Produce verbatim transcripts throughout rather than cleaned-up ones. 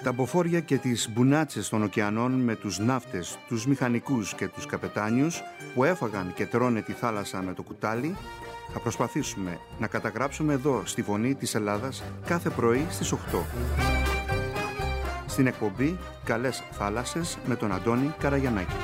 Τα μποφόρια και τις μπουνάτσες των ωκεανών με τους ναύτες, τους μηχανικούς και τους καπετάνιους που έφαγαν και τρώνε τη θάλασσα με το κουτάλι, θα προσπαθήσουμε να καταγράψουμε εδώ στη Φωνή της Ελλάδας κάθε πρωί στις οκτώ. Στην εκπομπή «Καλές θάλασσες» με τον Αντώνη Καραγιαννάκη.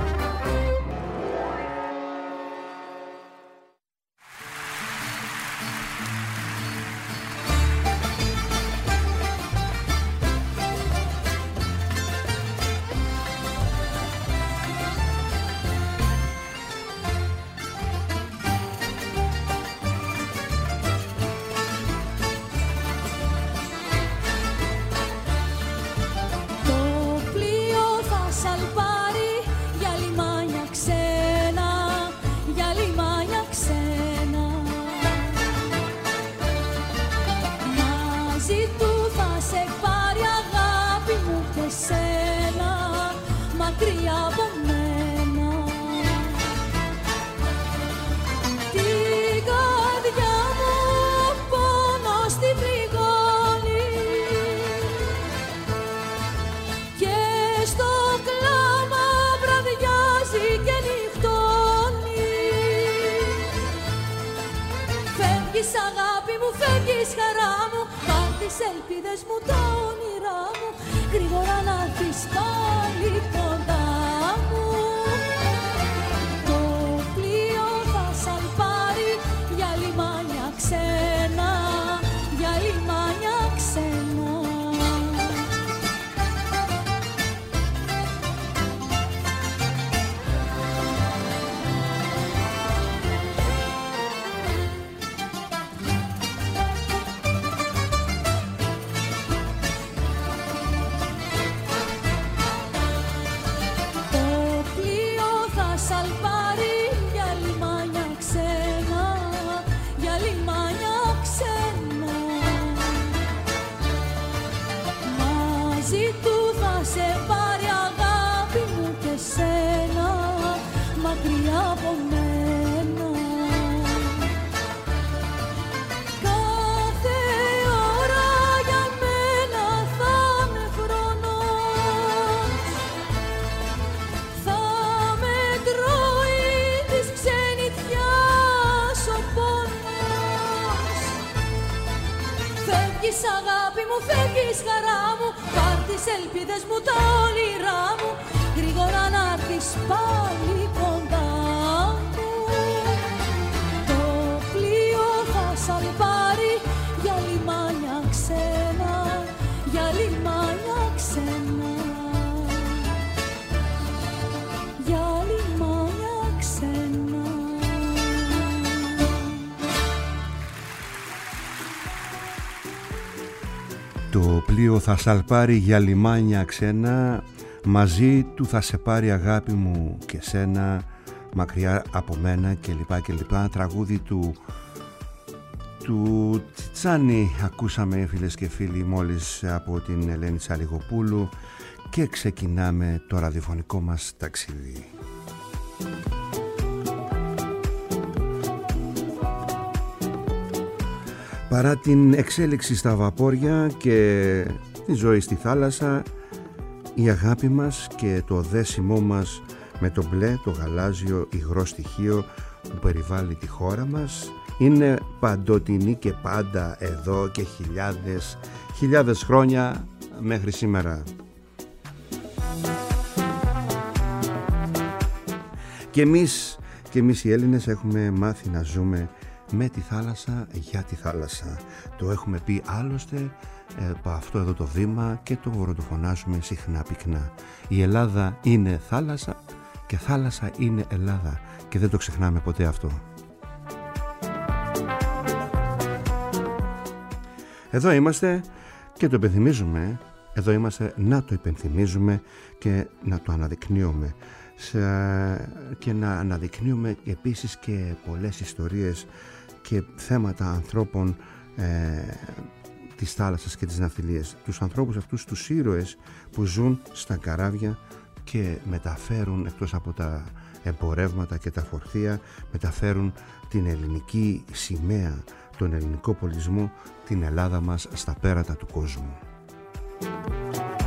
Ελπίδες μου, τα όνειρά μου, γρήγορα να έρθεις πάλι κοντά μου. Το πλοίο θα σαλπάρει για λιμάνια ξένα, για λιμάνια ξένα. Αγάπη μου, φεύγεις χαρά μου, πάρ' τις ελπίδες μου, τα όνειρά μου, γρήγορα να έρθεις πάλι κοντά μου. Το πλοίο θα σαλπάρει για λιμάνια ξένα, για λιμάνια ξένα, για λιμάνια ξένα. Το πλοίο θα σαλπάρει για λιμάνια ξένα, μαζί του θα σε πάρει αγάπη μου και σένα, μακριά από μένα κλπ κλπ. Τραγούδι του, του Τσιτσάνη ακούσαμε, φίλες και φίλοι, μόλις από την Ελένη Τσαλιγοπούλου, και ξεκινάμε το ραδιοφωνικό μας ταξίδι. Παρά την εξέλιξη στα βαπόρια και τη ζωή στη θάλασσα, η αγάπη μας και το δέσιμό μας με το μπλε, το γαλάζιο υγρό στοιχείο που περιβάλλει τη χώρα μας είναι παντοτινή και πάντα εδώ και χιλιάδες, χιλιάδες χρόνια μέχρι σήμερα. Και εμείς, και εμείς οι Έλληνες έχουμε μάθει να ζούμε με τη θάλασσα, για τη θάλασσα. Το έχουμε πει άλλωστε ε, από αυτό εδώ το βήμα και το βορροτοφωνάζουμε συχνά πυκνά. Η Ελλάδα είναι θάλασσα και θάλασσα είναι Ελλάδα, και δεν το ξεχνάμε ποτέ αυτό. Εδώ είμαστε και το υπενθυμίζουμε, εδώ είμαστε να το υπενθυμίζουμε και να το αναδεικνύουμε και να αναδεικνύουμε επίσης και πολλές ιστορίες και θέματα ανθρώπων ε, της θάλασσας και της ναυτιλίας. Τους ανθρώπους αυτούς, τους ήρωες που ζουν στα καράβια και μεταφέρουν, εκτός από τα εμπορεύματα και τα φορτία, μεταφέρουν την ελληνική σημαία, τον ελληνικό πολιτισμό, την Ελλάδα μας στα πέρατα του κόσμου.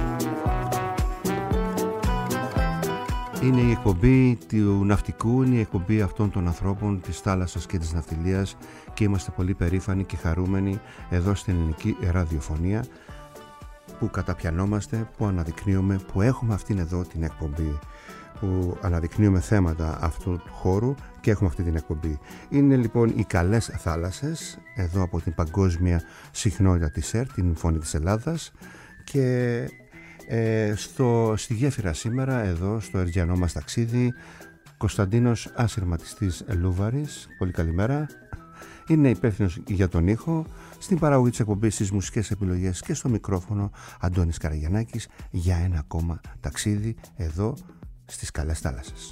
Είναι η εκπομπή του ναυτικού, είναι η εκπομπή αυτών των ανθρώπων της θάλασσας και της ναυτιλίας και είμαστε πολύ περήφανοι και χαρούμενοι εδώ στην ελληνική ραδιοφωνία που καταπιανόμαστε, που αναδεικνύουμε, που έχουμε αυτήν εδώ την εκπομπή, που αναδεικνύουμε θέματα αυτού του χώρου και έχουμε αυτή την εκπομπή. Είναι λοιπόν οι καλές θάλασσες εδώ από την παγκόσμια συχνότητα της ΕΡΤ, την Φωνή της Ελλάδας, και ε, στο, στη γέφυρα σήμερα εδώ στο ερτζιανό μας ταξίδι Κωνσταντίνος Ασυρματιστής Λούβαρης. Πολύ καλημέρα. Είναι υπεύθυνος για τον ήχο, στην παραγωγή της εκπομπής, στις μουσικές επιλογές και στο μικρόφωνο Αντώνης Καραγιαννάκης για ένα ακόμα ταξίδι εδώ στις καλές θάλασσες.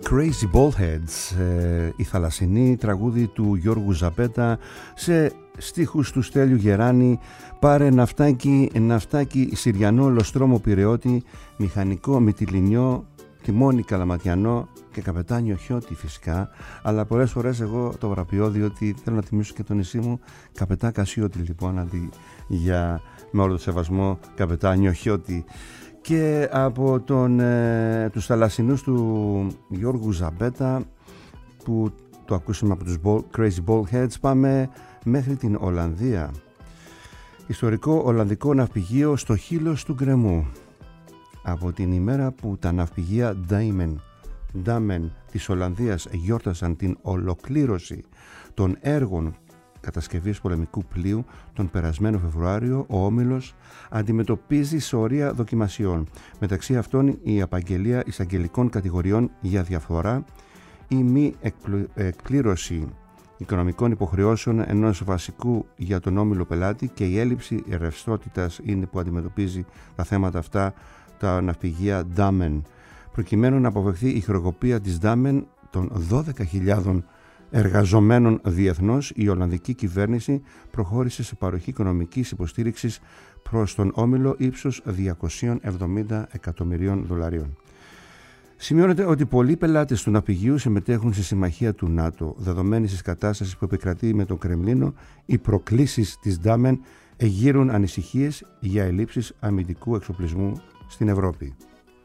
Crazy Ballheads, ε, η θαλασσινή, τραγούδι του Γιώργου Ζαμπέτα σε στίχους του Στέλιου Γεράνη. Πάρε ναυτάκι, ναυτάκι Συριανό, Λοστρόμο Πειραιώτη, μηχανικό Μυτιληνιό, τιμόνι Καλαματιανό και καπετάνιο Χιώτη φυσικά, αλλά πολλές φορές εγώ το βραπιώ διότι θέλω να τιμήσω και το νησί μου, καπετά Κασιώτη λοιπόν, αντί για, με όλο το σεβασμό, καπετάνιο Χιώτη. Και από τον, ε, τους θαλασσινούς του Γιώργου Ζαμπέτα, που το ακούσαμε από τους Ball, Crazy Ballheads, πάμε μέχρι την Ολλανδία. Ιστορικό Ολλανδικό ναυπηγείο στο χείλος του γκρεμού. Από την ημέρα που τα ναυπηγεία Damen, Damen της Ολλανδίας γιόρτασαν την ολοκλήρωση των έργων κατασκευής πολεμικού πλοίου τον περασμένο Φεβρουάριο, ο Όμιλος αντιμετωπίζει σωρία δοκιμασιών. Μεταξύ αυτών η απαγγελία εισαγγελικών κατηγοριών για διαφθορά, η μη εκπλήρωση οικονομικών υποχρεώσεων ενός βασικού για τον Όμιλο πελάτη και η έλλειψη ρευστότητας είναι που αντιμετωπίζει τα θέματα αυτά τα ναυπηγεία Damen. Προκειμένου να αποφευχθεί η χρεοκοπία της Damen των δώδεκα χιλιάδων εργαζομένων διεθνώς, η Ολλανδική κυβέρνηση προχώρησε σε παροχή οικονομικής υποστήριξης προς τον Όμιλο ύψους διακόσια εβδομήντα εκατομμυρίων δολαρίων. Σημειώνεται ότι πολλοί πελάτες του ναυπηγείου συμμετέχουν στη συμμαχία του ΝΑΤΟ. Δεδομένης της κατάστασης που επικρατεί με τον Κρεμλίνο, οι προκλήσεις της Damen εγείρουν ανησυχίες για ελλείψεις αμυντικού εξοπλισμού στην Ευρώπη.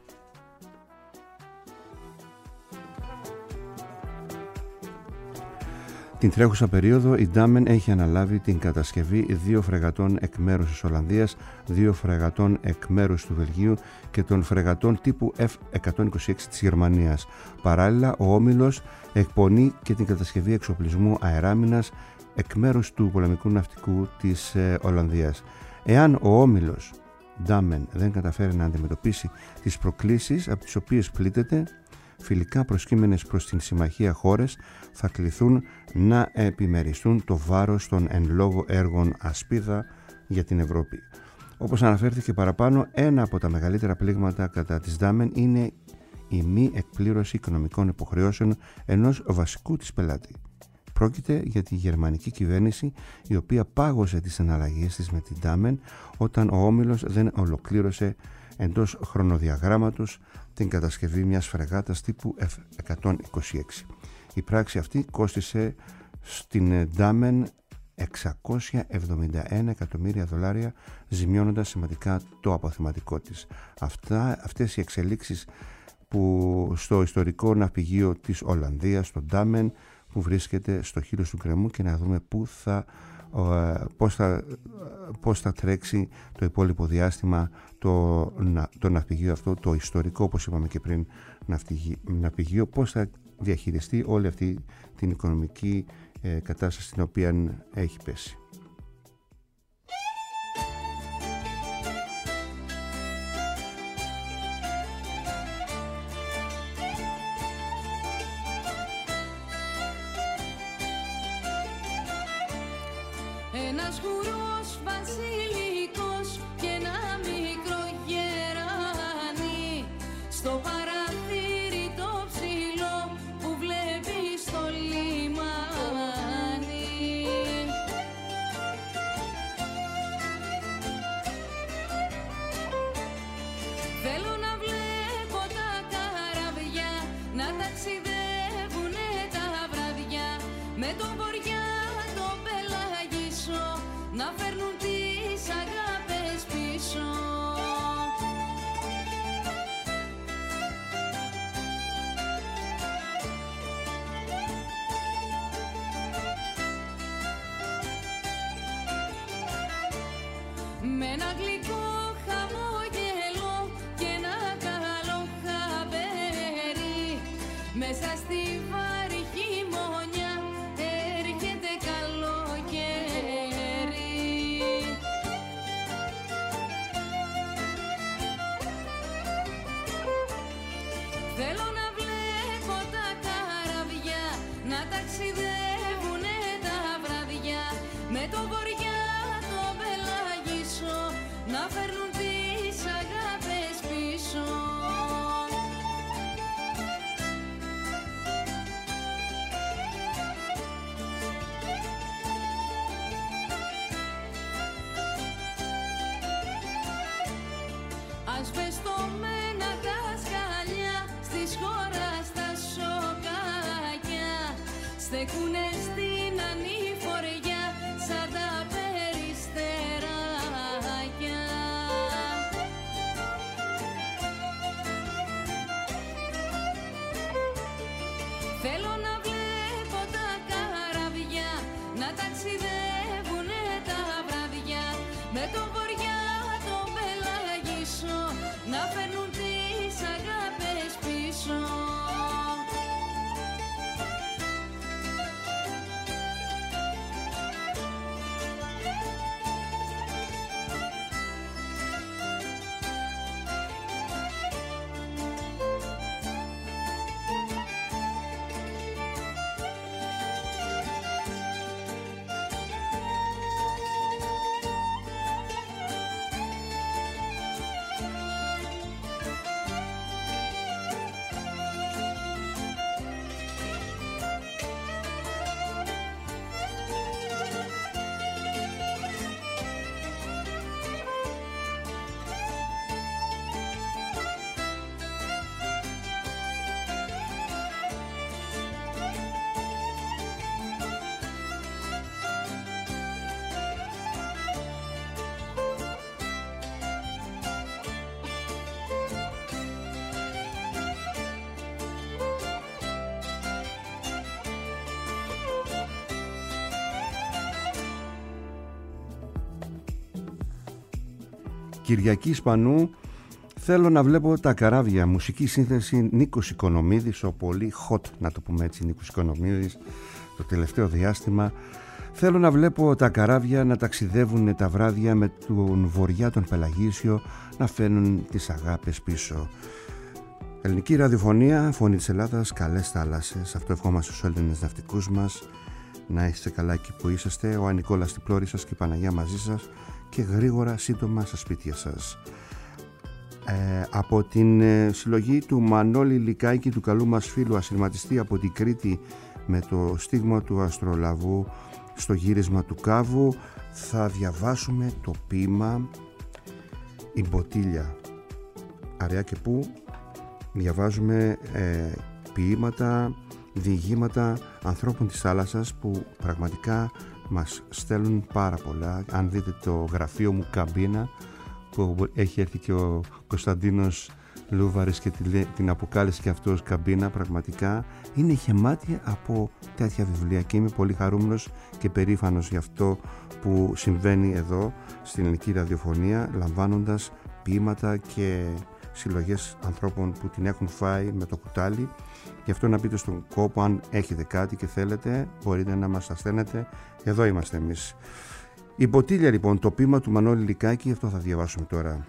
Την τρέχουσα περίοδο η Damen έχει αναλάβει την κατασκευή δύο φρεγατών εκ μέρους της Ολλανδίας, δύο φρεγατών εκ μέρους του Βελγίου και των φρεγατών τύπου εφ εκατόν είκοσι έξι της Γερμανίας. Παράλληλα, ο Όμιλος εκπονεί και την κατασκευή εξοπλισμού αεράμινας εκ μέρους του πολεμικού ναυτικού της ε, Ολλανδίας. Εάν ο Όμιλος Damen δεν καταφέρει να αντιμετωπίσει τις προκλήσεις από τις οποίες πλήττεται, φιλικά προσκύμενες προς την συμμαχία χώρες θα κληθούν να επιμεριστούν το βάρος των εν λόγω έργων ασπίδα για την Ευρώπη. Όπως αναφέρθηκε παραπάνω, ένα από τα μεγαλύτερα πλήγματα κατά της Damen είναι η μη εκπλήρωση οικονομικών υποχρεώσεων ενός βασικού της πελάτη. Πρόκειται για τη γερμανική κυβέρνηση, η οποία πάγωσε τις εναλλαγές της με την Damen όταν ο Όμιλος δεν ολοκλήρωσε εντός χρονοδιαγράμματος την κατασκευή μιας φρεγάτας τύπου εφ εκατόν είκοσι έξι. Η πράξη αυτή κόστισε στην Damen εξακόσια εβδομήντα ένα εκατομμύρια δολάρια, ζημιώνοντας σημαντικά το αποθεματικό της. Αυτά, αυτές οι εξελίξεις που στο ιστορικό ναυπηγείο της Ολλανδίας, το Damen, που βρίσκεται στο χείλος του γκρεμού, και να δούμε πού θα, πώς, θα, πώς θα τρέξει το υπόλοιπο διάστημα το, το ναυπηγείο αυτό, το ιστορικό, όπως είπαμε και πριν, ναυπηγείο, πώς θα διαχειριστεί όλη αυτή την οικονομική ε, κατάσταση στην οποία έχει πέσει. Ένας γουρός βασιλικός και ένα μικρό γεράνι στο παραθύρι το ψηλό που βλέπει στο λιμάνι. Θέλω να βλέπω τα καραβιά να ταξιδεύουνε τα βραδιά με τον βοριά το πελαγισό να φέρνουν τις αγάπες πίσω. Με ένα γλυκό χαμόγελο και ένα καλό χαμπέρι μέσα στη βάρη χειμωνιά έρχεται καλοκαίρι. Θέλω να βλέπω τα καραβιά να ταξιδεύουνε τα βραδιά με το βοριά το πελαγισό να φέρνουν τις αγάπες πίσω. στέκουνε στην ανηφοριά σαν τα περιστεράκια. Θέλω να βλέπω τα καραβιά να ταξιδεύουνε τα βραδιά με τον βοριά τον πελαγισό να φέρνουν τις αγάπες πίσω. Κυριακή Σπανού, θέλω να βλέπω τα καράβια. Μουσική σύνθεση Νίκος Οικονομίδης, ο πολύ hot, να το πούμε έτσι, Νίκος Οικονομίδης το τελευταίο διάστημα. Θέλω να βλέπω τα καράβια να ταξιδεύουν τα βράδια με τον βοριά τον Πελαγίσιο να φέρνουν τις αγάπες πίσω. Ελληνική ραδιοφωνία, φωνή της Ελλάδας, καλές θάλασσες. Αυτό ευχόμαστε στους Έλληνες ναυτικούς μας. Να είστε καλά εκεί που είσαστε. Ο Ανικόλας στην πλώρη σας και η Παναγιά μαζί σας και γρήγορα σύντομα στα σπίτια σας. Ε, από την ε, συλλογή του Μανώλη Λικάκη, του καλού μας φίλου ασυρματιστή από την Κρήτη, με το στίγμα του Αστρολαβού στο γύρισμα του Κάβου, θα διαβάσουμε το ποίημα «Η Μποτήλια». Αραιά και πού διαβάζουμε ε, ποίηματα, διηγήματα ανθρώπων της θάλασσας που πραγματικά μας στέλνουν πάρα πολλά. Αν δείτε το γραφείο μου Καμπίνα, που έχει έρθει και ο Κωνσταντίνος Λούβαρης και την αποκάλεσε και αυτός Καμπίνα, πραγματικά είναι γεμάτη από τέτοια βιβλία και είμαι πολύ χαρούμενος και περήφανος για αυτό που συμβαίνει εδώ στην ελληνική ραδιοφωνία, λαμβάνοντας ποίηματα και συλλογές ανθρώπων που την έχουν φάει με το κουτάλι. Γι' αυτό να μπείτε στον κόπο, αν έχετε κάτι και θέλετε, μπορείτε να μας τα στέλνετε. Εδώ είμαστε εμείς. Η Μποτήλια λοιπόν, το ποίημα του Μανώλη Λικάκη, αυτό θα διαβάσουμε τώρα.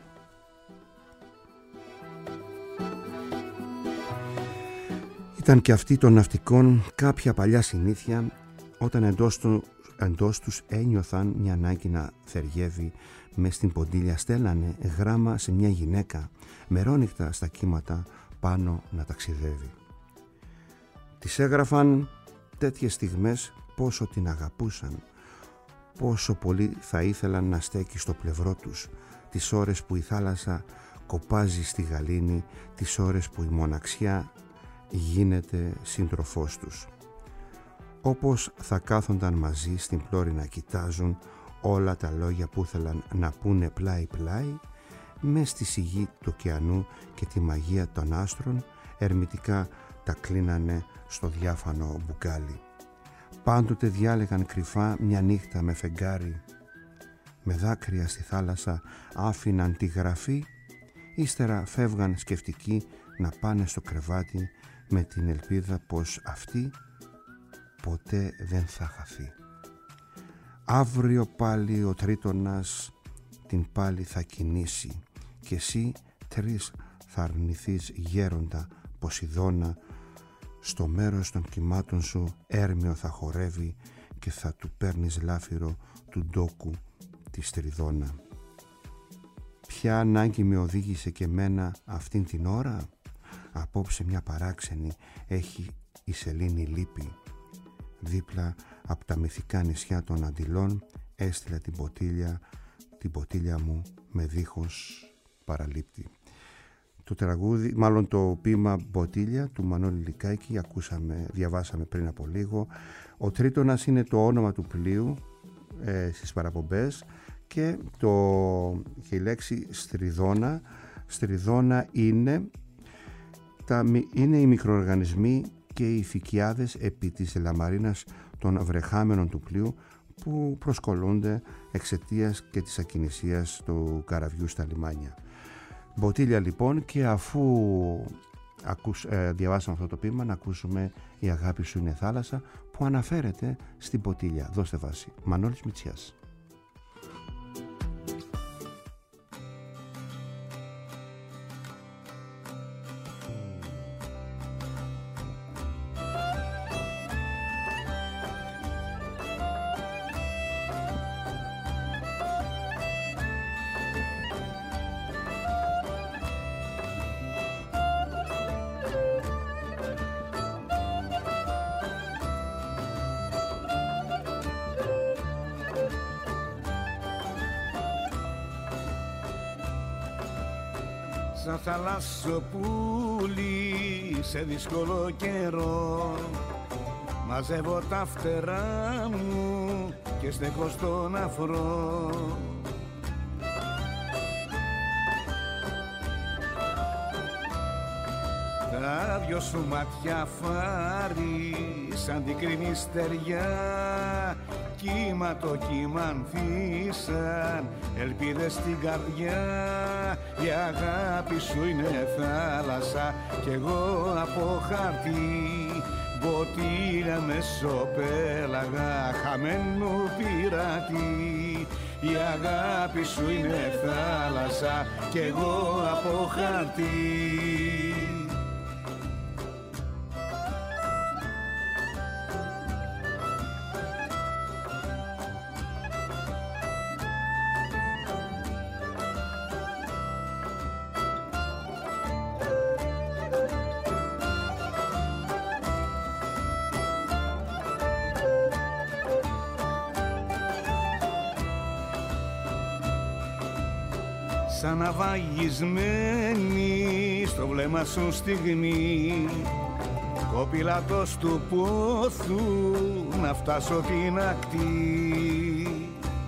Ήταν και αυτή των ναυτικών κάποια παλιά συνήθεια, όταν εντός, του, εντός τους ένιωθαν μια ανάγκη να θεριεύει, μες στην ποντήλια στέλνανε γράμμα σε μια γυναίκα, μερόνυχτα στα κύματα πάνω να ταξιδεύει. Τις έγραφαν τέτοιες στιγμές πόσο την αγαπούσαν, πόσο πολύ θα ήθελαν να στέκει στο πλευρό τους, τις ώρες που η θάλασσα κοπάζει στη γαλήνη, τις ώρες που η μοναξιά γίνεται σύντροφός τους. Όπως θα κάθονταν μαζί στην πλώρη να κοιτάζουν όλα τα λόγια που ήθελαν να πούνε πλάι πλάι, μες στη σιγή του ωκεανού και τη μαγεία των άστρων, ερμητικά τα κλείνανε στο διάφανο μπουκάλι. Πάντοτε διάλεγαν κρυφά μια νύχτα με φεγγάρι, με δάκρυα στη θάλασσα άφηναν τη γραφή, ύστερα φεύγαν σκεφτικοί να πάνε στο κρεβάτι με την ελπίδα πως αυτή ποτέ δεν θα χαθεί. Αύριο πάλι ο τρίτονας την πάλι θα κινήσει και εσύ τρεις θα αρνηθείς γέροντα Ποσειδώνα, στο μέρος των κυμάτων σου έρμεο θα χορεύει και θα του παίρνεις λάφυρο του ντόκου τη στριδώνα. Ποια ανάγκη με οδήγησε και μένα αυτήν την ώρα, απόψε μια παράξενη έχει η σελήνη λύπη. Δίπλα από τα μυθικά νησιά των Αντιλών έστειλα την ποτήλια, την ποτήλια μου με δίχως παραλήπτη. το τραγούδι, μάλλον το ποίημα Μποτίλια του Μανώλη Λικάκη, ακούσαμε, διαβάσαμε πριν από λίγο. Ο Τρίτονας είναι το όνομα του πλοίου ε, στις παραπομπές και, το, και η λέξη στριδόνα, στριδόνα είναι, τα, είναι οι μικροοργανισμοί και οι φυκιάδες επί της λαμαρίνας των βρεχάμενων του πλοίου που προσκολούνται εξαιτίας και της ακινησίας του καραβιού στα λιμάνια. Μποτίλια λοιπόν, και αφού ακούς, ε, διαβάσαμε αυτό το ποίημα, να ακούσουμε «Η αγάπη σου είναι θάλασσα» που αναφέρεται στην Μποτίλια. Δώστε βάση. Μανώλης Μητσιάς. Σαν θαλάσσοπούλη σε δύσκολο καιρό μαζεύω τα φτερά μου και στέκω στον αφρό. Τα δυο σου μάτια φάρι σαν την κρίνη στεριά, κύμα το κύμα ανθίσαν ελπίδες στην καρδιά. Η αγάπη σου είναι θάλασσα κι εγώ από χαρτί, μποτίλια μεσοπέλαγα χαμένου πειρατή. Η αγάπη σου είναι θάλασσα κι εγώ από χαρτί. Σαν ναυαγισμένη στο βλέμμα σου στιγμή, κοπηλάτος του πόθου να φτάσω την ακτή.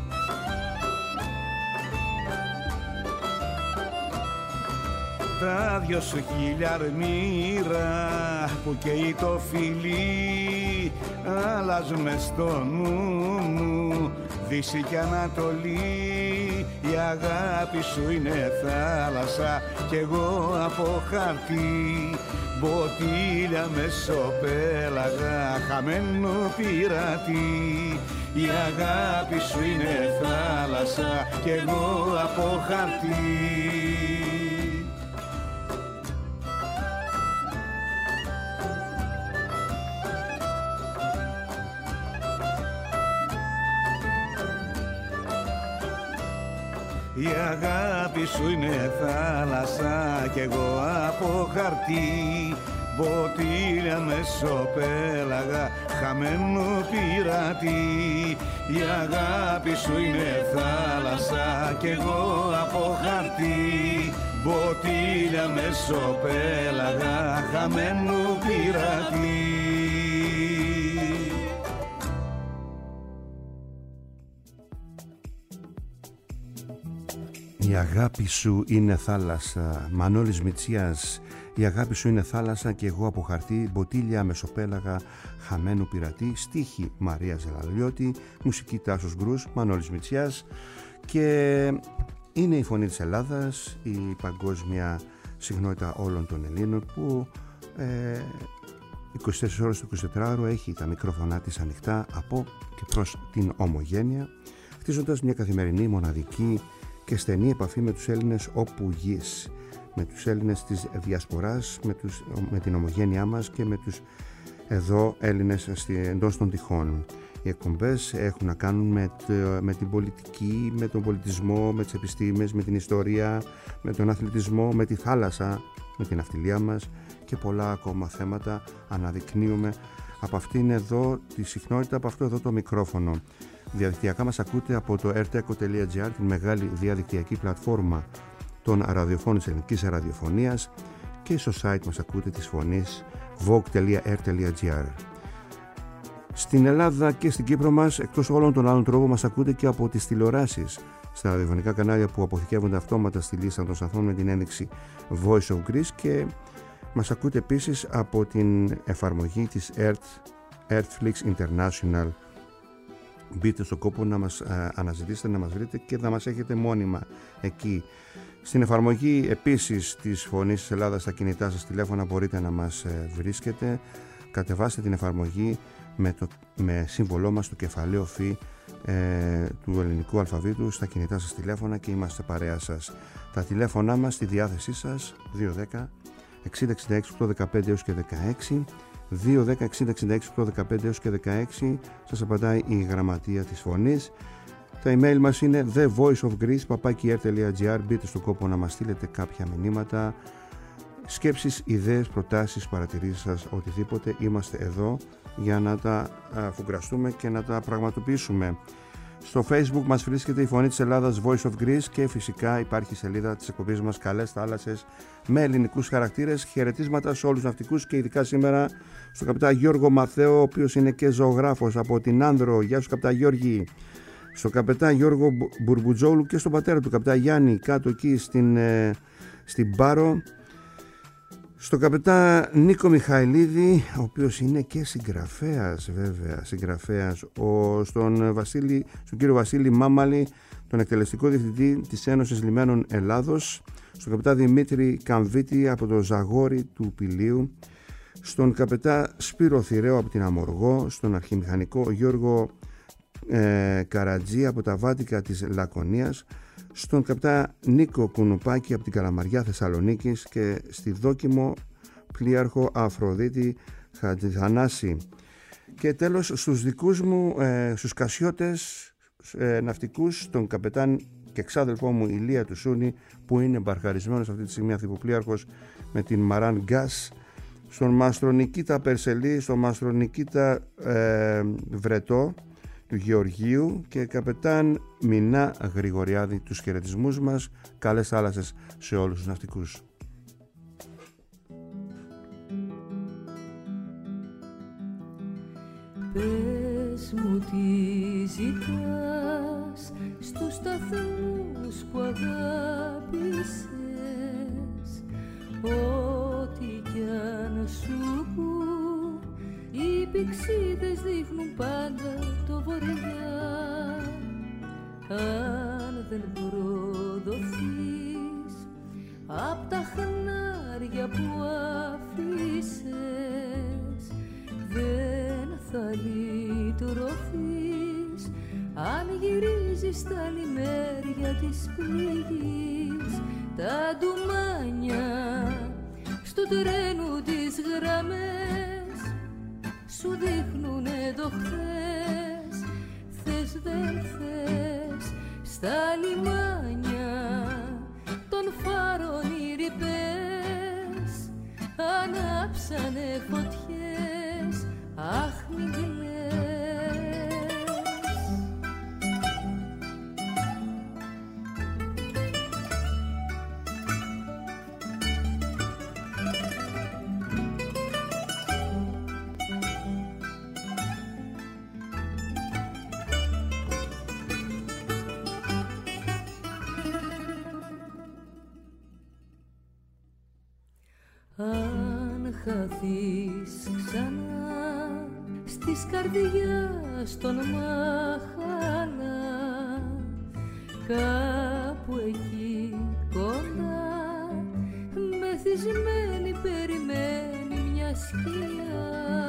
Τα δυο σου χίλια αρμύρα που καίει το φιλί, αλλάζουν μες στο νου μου Δύση και Ανατολή. Η αγάπη σου είναι θάλασσα κι εγώ από χαρτί, μποτίλια μεσοπέλαγα χαμένο πειρατή. Η αγάπη σου είναι θάλασσα κι εγώ από χαρτί. Η αγάπη σου είναι θάλασσα κι εγώ από χαρτί, μποτίλια μεσοπέλαγα χαμένο πειρατή. Η αγάπη σου είναι θάλασσα κι εγώ από χαρτί, μποτίλια μεσοπέλαγα χαμένο πειρατή. Η αγάπη σου είναι θάλασσα, Μανώλης Μητσιάς. Η αγάπη σου είναι θάλασσα και εγώ από χαρτί, μποτίλια μεσοπέλαγα χαμένου πειρατή. Στίχη Μαρία Ζελαλιώτη, μουσική Τάσος Γκρούς, Μανώλης Μητσιάς. Και είναι η φωνή της Ελλάδας, η παγκόσμια συχνότητα όλων των Ελλήνων, που ε, είκοσι τέσσερις ώρες το εικοσιτετράωρο έχει τα μικρόφωνά της ανοιχτά από και προς την ομογένεια, χτίζοντας μια καθημερινή, μοναδική και στενή επαφή με τους Έλληνες όπου γης, με τους Έλληνες της διασποράς, με, τους, με την ομογένειά μας και με τους εδώ Έλληνες εντός των τυχών. Οι εκπομπές έχουν να κάνουν με, το, με την πολιτική, με τον πολιτισμό, με τις επιστήμες, με την ιστορία, με τον αθλητισμό, με τη θάλασσα, με την ναυτιλία μας και πολλά ακόμα θέματα αναδεικνύουμε από αυτήν εδώ τη συχνότητα, από αυτό εδώ το μικρόφωνο. Διαδικτυακά μας ακούτε από το ερτέκο τελεία τζι άρ, την μεγάλη διαδικτυακή πλατφόρμα των ραδιοφώνων της ελληνικής ραδιοφωνίας, και στο site μας ακούτε της φωνής vogue τελεία air τελεία gr. Στην Ελλάδα και στην Κύπρο μας, εκτός όλων των άλλων τρόπων, μας ακούτε και από τις τηλεοράσεις, στα ραδιοφωνικά κανάλια που αποθηκεύονται αυτόματα στη λίστα των σταθμών με την ένδειξη Voice of Greece, και μας ακούτε επίσης από την εφαρμογή της Earth, Earthflix International. Μπείτε στον κόπο να μας α, αναζητήσετε, να μας βρείτε και να μας έχετε μόνιμα εκεί. Στην εφαρμογή επίσης της Φωνής της Ελλάδας στα κινητά σας τηλέφωνα μπορείτε να μας ε, βρίσκετε. Κατεβάστε την εφαρμογή με, το, με σύμβολό μας το κεφαλαίο φι ε, του ελληνικού αλφαβήτου στα κινητά σας τηλέφωνα και είμαστε παρέα σας. Τα τηλέφωνά μας στη διάθεσή σας δύο δέκα εξήντα εξήντα έξι οκτακόσια δεκαπέντε έως και δεκαέξι, δύο δέκα εξήντα εξήντα έξι οκτακόσια δεκαπέντε έως και δεκαέξι. Σας απαντάει η γραμματεία της Φωνής. Τα email μας είναι the voice of greece παπάκι air τελεία gr. Μπείτε στον κόπο να μας στείλετε κάποια μηνύματα, σκέψεις, ιδέες, προτάσεις, παρατηρήσεις σας, οτιδήποτε. Είμαστε εδώ για να τα αφουγκραστούμε και να τα πραγματοποιήσουμε. Στο Facebook μας βρίσκεται η Φωνή της Ελλάδας Voice of Greece και φυσικά υπάρχει η σελίδα της εκπομπής μας Καλές Θάλασσες με ελληνικούς χαρακτήρες. Χαιρετίσματα σε όλους τους ναυτικούς και ειδικά σήμερα στον καπιτάν Γιώργο Μαθαίο, ο οποίος είναι και ζωγράφος από την Άνδρο. Γεια σου καπιτάν Γιώργη. Στον καπετάν Γιώργο Μπουρμπουτζόγλου και στον πατέρα του καπετάν Γιάννη κάτω εκεί στην, ε, στην Πάρο. Στον καπετάν Νίκο Μιχαηλίδη, ο οποίος είναι και συγγραφέας βέβαια, συγγραφέας. Ο, στον, Βασίλη, στον κύριο Βασίλη Μάμαλη, τον εκτελεστικό διευθυντή της Ένωσης Λιμένων Ελλάδος. Στον καπετάν Δημήτρη Καμβίτη από το Ζαγόρι του Πηλίου. Στον καπετάν Σπύρο Θηραίο από την Αμοργό. Στον αρχιμηχανικό Γιώργο ε, Καρατζή από τα Βάτικα της Λακωνίας. Στον καπτά Νίκο Κουνουπάκη από την Καλαμαριά Θεσσαλονίκης και στη δόκιμο πλοίαρχο Αφροδίτη Χατζηθανάση. Και τέλος στους δικούς μου, ε, στους κασιώτες ε, ναυτικούς, τον καπετάν και εξάδελφό μου Ηλία Τουσούνη, που είναι μπαρχαρισμένος αυτή τη στιγμή ανθιποπλοίαρχος με την Μαράν Γκάς, στον Μάστρο Νικήτα Περσελή, στον Μάστρο Νικήτα ε, Βρετό του Γεωργίου και καπετάν Μινά Γρηγοριάδη, τους χαιρετισμούς μας. Καλές θάλασσες σε όλους τους ναυτικούς. Πες μου τι ζητάς στους σταθμούς που αγάπησες, ό,τι κι αν σου πω, οι πηξίδες δείχνουν πάντα το βορειά. Αν δεν προδοθείς απ' τα χνάρια που αφήσες, δεν θα λυτρωθείς αν γυρίζεις στα λιμέρια της πληγής. Τα ντουμάνια στο τρένου τις γραμμές σου δείχνουνε το χθες. Θες δεν θες στα λιμάνια των φάρων οι ρηπές ανάψανε φωτιές. Αχ μην κλαις. Αν χαθείς ξανά στις καρδιάς των μάχαλα, κάπου εκεί κοντά μεθυσμένη περιμένει μια σκιά.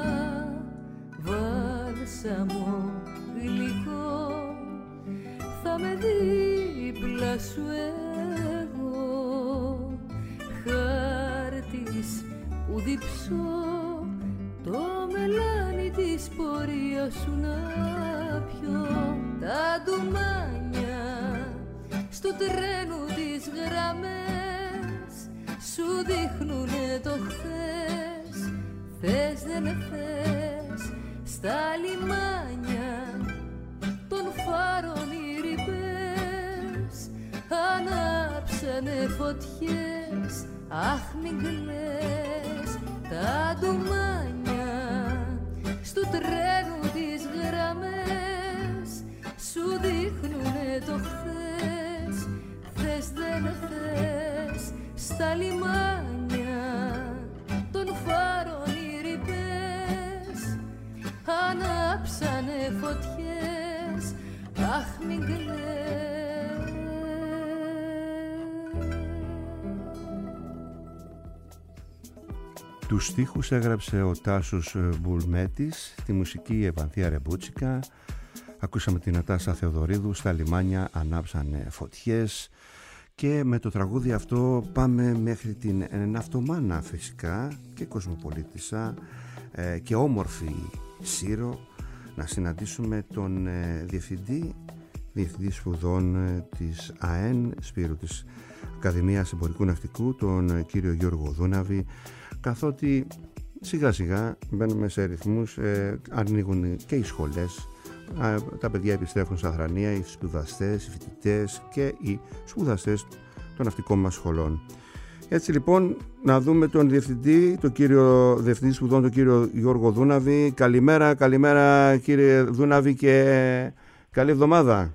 Βάλσαμο γλυκό θα με δίπλα σου εγώ, χάρτης που διψώ το μελάνι της πορείας σου να πιω. Τα ντουμάνια στο τρένου τις γραμμές σου δείχνουνε το χθες. Θες δεν θες στα λιμάνια των φάρων οι ρηπές ανάψε ανάψανε φωτιές. Αχ μην κλαις, τα ντουμάνια στου τρένου τις γραμμές σου δείχνουνε το χθες. Θες δεν θες, στα λιμάνια των φάρων οι ρηπές ανάψανε φωτιές. Αχ μην κλαις. Τους στίχους έγραψε ο Τάσος Μπουλμέτης, τη μουσική η Ευανθία Ρεμπούτσικα. Ακούσαμε την Νατάσα Θεοδωρίδου, στα λιμάνια ανάψανε φωτιές. Και με το τραγούδι αυτό πάμε μέχρι την ναυτομάνα φυσικά και κοσμοπολίτισσα ε, και όμορφη Σύρο, να συναντήσουμε τον ε, διευθυντή, διευθυντή σπουδών ε, της ΑΕΝ Σπύρου, της Ακαδημίας Εμπορικού Ναυτικού, τον ε, κύριο Γιώργο Δούναβη, καθότι σιγά σιγά μπαίνουμε σε ρυθμούς, ε, ανοίγουν και οι σχολές, ε, τα παιδιά επιστρέφουν στα θρανία, οι σπουδαστές, οι φοιτητές και οι σπουδαστές των ναυτικών μας σχολών. Έτσι λοιπόν, να δούμε τον διευθυντή, τον κύριο διευθυντή σπουδών, τον κύριο Γιώργο Δούναβη. Καλημέρα, καλημέρα κύριε Δούναβη και καλή εβδομάδα.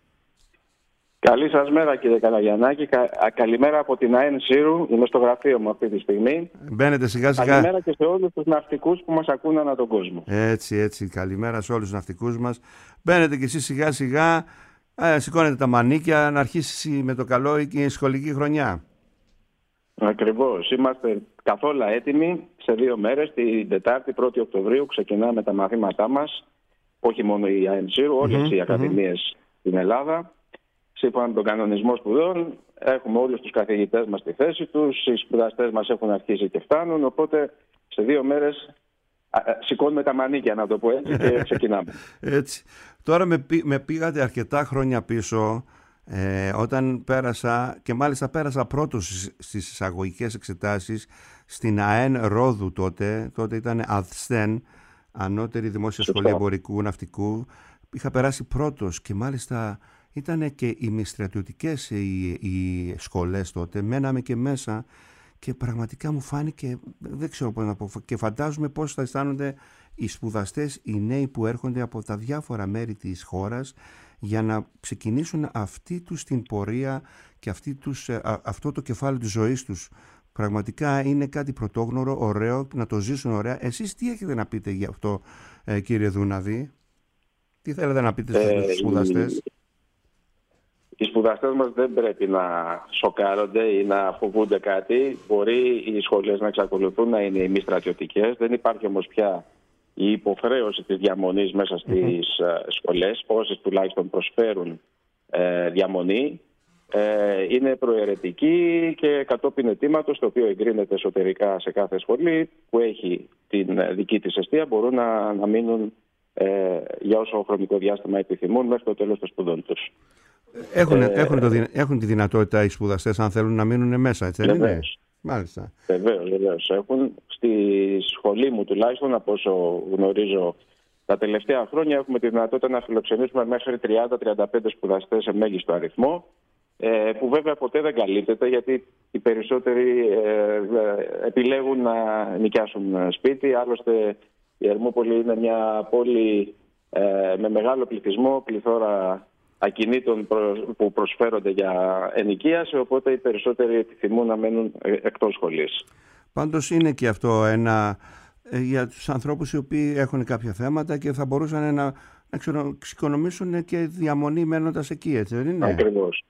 Καλή σας μέρα κύριε Καλαγιαννάκη. Κα, καλημέρα από την ΑΕΝ Σύρου. Είμαι στο γραφείο μου αυτή τη στιγμή. Μπαίνετε σιγά σιγά. Καλημέρα και σε όλους τους ναυτικούς που μας ακούν ανά τον κόσμο. Έτσι, έτσι. Καλημέρα σε όλους τους ναυτικούς μας. Μπαίνετε και εσείς σιγά σιγά. Ε, σηκώνετε τα μανίκια να αρχίσει με το καλό η σχολική χρονιά. Ακριβώς. Είμαστε καθόλου έτοιμοι. Σε δύο μέρες, την Τετάρτη, πρώτη Οκτωβρίου, ξεκινάμε τα μαθήματά μας. Όχι μόνο η ΑΕΝ Σύρου, όλες mm-hmm, οι ακαδημίες mm-hmm. στην Ελλάδα. Σύμφωνα με τον κανονισμό σπουδών, έχουμε όλους τους καθηγητές μας στη θέση τους, οι σπουδαστές μας έχουν αρχίσει και φτάνουν, οπότε σε δύο μέρες σηκώνουμε τα μανίκια, να το πω έτσι, και ξεκινάμε. Έτσι. Τώρα με, με πήγατε αρκετά χρόνια πίσω, ε, όταν πέρασα, και μάλιστα πέρασα πρώτος στις εισαγωγικές εξετάσεις στην ΑΕΝ Ρόδου τότε, τότε ήταν ΑΔΣΤΕΝ, Ανώτερη Δημόσια Σχολή Εμπορικού Ναυτικού. Είχα περάσει πρώτος και μάλιστα ήταν και οι μη στρατιωτικές οι, οι σχολές τότε, μέναμε και μέσα και πραγματικά μου φάνηκε, δεν ξέρω πώς να πω, και φαντάζομαι πώς θα αισθάνονται οι σπουδαστές, οι νέοι που έρχονται από τα διάφορα μέρη της χώρας για να ξεκινήσουν αυτή τους την πορεία και αυτή τους, α, αυτό το κεφάλαιο της ζωής τους. Πραγματικά είναι κάτι πρωτόγνωρο, ωραίο, να το ζήσουν ωραία. Εσείς τι έχετε να πείτε γι' αυτό, ε, κύριε Δούναβη? Τι θέλετε να πείτε στους ε, σπουδαστές? Οι σπουδαστές μας δεν πρέπει να σοκάρονται ή να φοβούνται κάτι. Μπορεί οι σχολές να εξακολουθούν να είναι μη στρατιωτικές. Δεν υπάρχει όμως πια η υποχρέωση της διαμονής μέσα στις mm-hmm. σχολές. Όσες τουλάχιστον προσφέρουν ε, διαμονή ε, είναι προαιρετική και κατόπιν αιτήματος, το οποίο εγκρίνεται εσωτερικά σε κάθε σχολή που έχει την δική της εστία, μπορούν να, να μείνουν ε, για όσο χρονικό διάστημα επιθυμούν μέχρι το τέλος των σπουδών τους. Έχουν, ε, έχουν, το, έχουν τη δυνατότητα οι σπουδαστές, αν θέλουν, να μείνουν μέσα, έτσι δεν είναι? Μάλιστα. Βεβαίως, βεβαίως. Έχουν. Στη σχολή μου τουλάχιστον, από όσο γνωρίζω τα τελευταία χρόνια, έχουμε τη δυνατότητα να φιλοξενήσουμε μέχρι τριάντα με τριάντα πέντε σπουδαστές σε μέγιστο αριθμό, ε, που βέβαια ποτέ δεν καλύπτεται, γιατί οι περισσότεροι ε, επιλέγουν να νοικιάσουν σπίτι. Άλλωστε η Ερμούπολη είναι μια πόλη ε, με μεγάλο πληθυσμό, πληθώρα ακινήτων που προσφέρονται για ενοικίαση, οπότε οι περισσότεροι επιθυμούν να μένουν εκτός σχολής. Πάντως είναι και αυτό ένα ε, για τους ανθρώπους οι οποίοι έχουν κάποια θέματα και θα μπορούσαν να, να εξοικονομήσουν και διαμονή μένοντας εκεί, έτσι δεν είναι? Ακριβώς.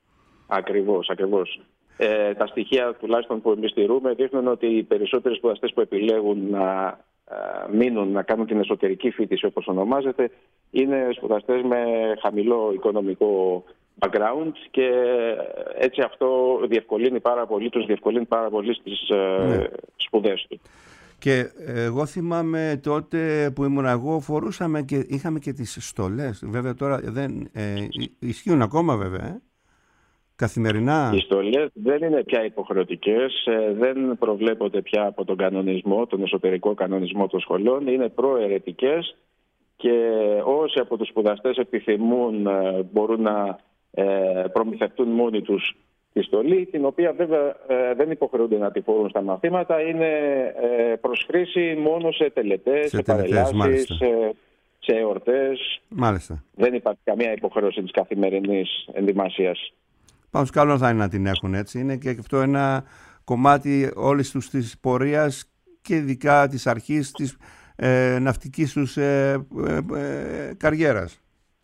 Ακριβώς, ακριβώς. Ε, τα στοιχεία τουλάχιστον που εμείς στηρούμε δείχνουν ότι οι περισσότεροι σπουδαστές που επιλέγουν να μείνουν, να κάνουν την εσωτερική φοιτηση όπως ονομάζεται, είναι σπουδαστές με χαμηλό οικονομικό background και έτσι αυτό διευκολύνει πάρα πολύ, τους διευκολύνει πάρα πολύ στις ναι. σπουδές του. Και εγώ θυμάμαι τότε που ήμουν εγώ, φορούσαμε και είχαμε και τις στολές. Βέβαια τώρα δεν ε, ισχύουν ακόμα βέβαια. Ε. Καθημερινά. Οι στολές δεν είναι πια υποχρεωτικές, δεν προβλέπονται πια από τον κανονισμό, τον εσωτερικό κανονισμό των σχολών, είναι προαιρετικές και όσοι από τους σπουδαστές επιθυμούν μπορούν να προμηθευτούν μόνοι τους τη στολή, την οποία βέβαια ε, δεν υποχρεούνται να τη φορούν στα μαθήματα, είναι ε, προς χρήση μόνο σε τελετές, σε, σε παρελάσεις, σε, σε εορτές. Μάλιστα. Δεν υπάρχει καμία υποχρέωση της καθημερινής ενδυμασίας. Πάντως καλό θα είναι να την έχουν έτσι. Είναι και αυτό ένα κομμάτι όλης τους της πορείας και ειδικά της αρχής της ε, ναυτικής τους ε, ε, ε, καριέρας.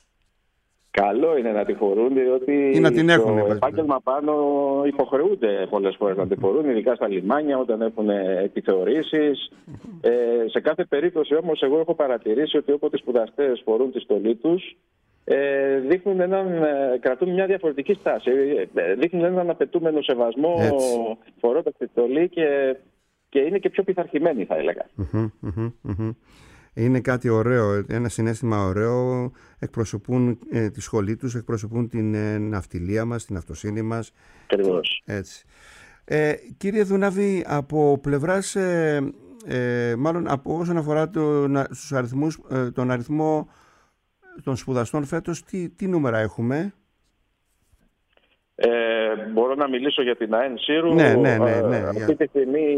Καλό είναι να τη φορούν, διότι ή να την έχουν, στο επάγγελμα πάνω υποχρεούνται πολλές φορές να τη φορούν, ειδικά στα λιμάνια όταν έχουν επιθεωρήσεις. Ε, σε κάθε περίπτωση όμως εγώ έχω παρατηρήσει ότι όποτε οι σπουδαστές φορούν τη στολή τους, ε, δείχνουν έναν, ε, κρατούν μια διαφορετική στάση. Ε, δείχνουν έναν απαιτούμενο σεβασμό φορώντας τη στολή και, και είναι και πιο πειθαρχημένοι, θα έλεγα. Mm-hmm, mm-hmm, mm-hmm. Είναι κάτι ωραίο, ένα συναίσθημα ωραίο, εκπροσωπούν ε, τη σχολή τους, εκπροσωπούν την ε, ναυτιλία μας, την αυτοσύνη μας. Ακριβώς. Έτσι. Ε, κύριε Δούναβη, από πλευράς, ε, ε, μάλλον από όσον αφορά τον, στους αριθμούς, ε, τον αριθμό των σπουδαστών φέτος, τι, τι νούμερα έχουμε? Ε, μπορώ να μιλήσω για την ΑΕΝ Σύρου. Ναι, ναι, ναι, ναι, ε, αυτή τη στιγμή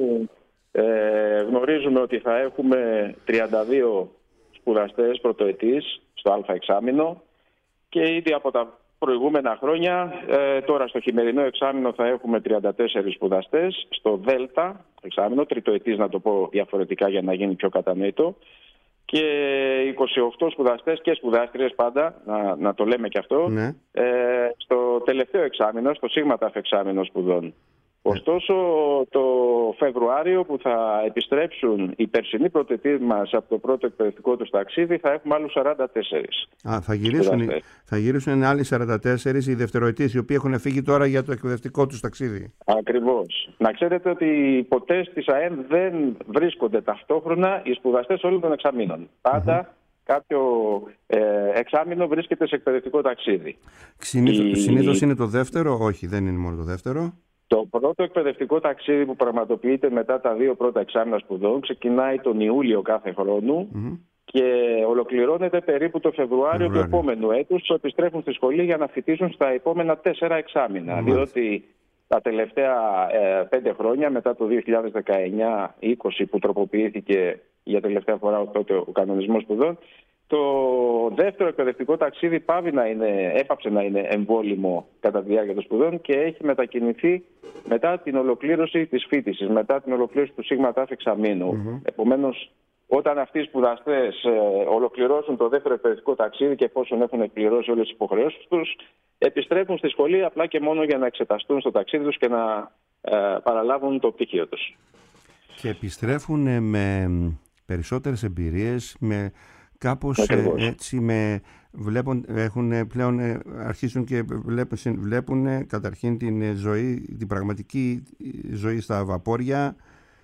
ε, γνωρίζουμε ότι θα έχουμε τριάντα δύο σπουδαστές πρωτοετής στο Α εξάμηνο και ήδη από τα προηγούμενα χρόνια, ε, τώρα στο χειμερινό εξάμηνο θα έχουμε τριάντα τέσσερις σπουδαστές, στο Δ εξάμηνο, τριτοετής να το πω διαφορετικά για να γίνει πιο κατανοητό, και είκοσι οκτώ σπουδαστές και σπουδάστριες πάντα, να, να το λέμε και αυτό, ναι. ε, στο τελευταίο εξάμηνο, στο Σίγμα Ταφ εξάμηνο σπουδών. Ωστόσο, το Φεβρουάριο που θα επιστρέψουν οι περσινοί πρωτοετής μας από το πρώτο εκπαιδευτικό τους ταξίδι, θα έχουμε άλλους σαράντα τέσσερις. Α, θα γυρίσουν, θα γυρίσουν άλλοι σαράντα τέσσερις οι δευτεροετής, οι οποίοι έχουν φύγει τώρα για το εκπαιδευτικό τους ταξίδι. Ακριβώς. Να ξέρετε ότι ποτέ στις ΑΕΝ δεν βρίσκονται ταυτόχρονα οι σπουδαστές όλων των εξαμήνων. Πάντα mm-hmm. κάποιο ε, εξάμηνο βρίσκεται σε εκπαιδευτικό ταξίδι. Συνήθως, η... συνήθως είναι το δεύτερο, όχι, δεν είναι μόνο το δεύτερο. Το πρώτο εκπαιδευτικό ταξίδι που πραγματοποιείται μετά τα δύο πρώτα εξάμηνα σπουδών ξεκινάει τον Ιούλιο κάθε χρόνο mm-hmm. και ολοκληρώνεται περίπου το Φεβρουάριο του επόμενου έτους, που επιστρέφουν στη σχολή για να φοιτήσουν στα επόμενα τέσσερα εξάμηνα. Mm-hmm. Διότι τα τελευταία ε, πέντε χρόνια, μετά το δύο χιλιάδες δεκαεννιά είκοσι που τροποποιήθηκε για τελευταία φορά τότε ο κανονισμός σπουδών, το δεύτερο εκπαιδευτικό ταξίδι πάβει να είναι, έπαψε να είναι εμβόλυμο κατά τη διάρκεια των σπουδών και έχει μετακινηθεί μετά την ολοκλήρωση της φοιτησης, μετά την ολοκλήρωση του Σίγμα Ταφ εξαμήνου. Mm-hmm. Επομένως, όταν αυτοί οι σπουδαστές ε, ολοκληρώσουν το δεύτερο εκπαιδευτικό ταξίδι και εφόσον έχουν εκπληρώσει όλες τις υποχρεώσεις τους, επιστρέφουν στη σχολή απλά και μόνο για να εξεταστούν στο ταξίδι τους και να ε, παραλάβουν το πτυχίο τους. Και επιστρέφουν με περισσότερες εμπειρίες, με κάπως ε, έτσι με βλέπουν, έχουν πλέον αρχίσουν και βλέπουν, βλέπουν καταρχήν την ζωή, την πραγματική ζωή στα βαπόρια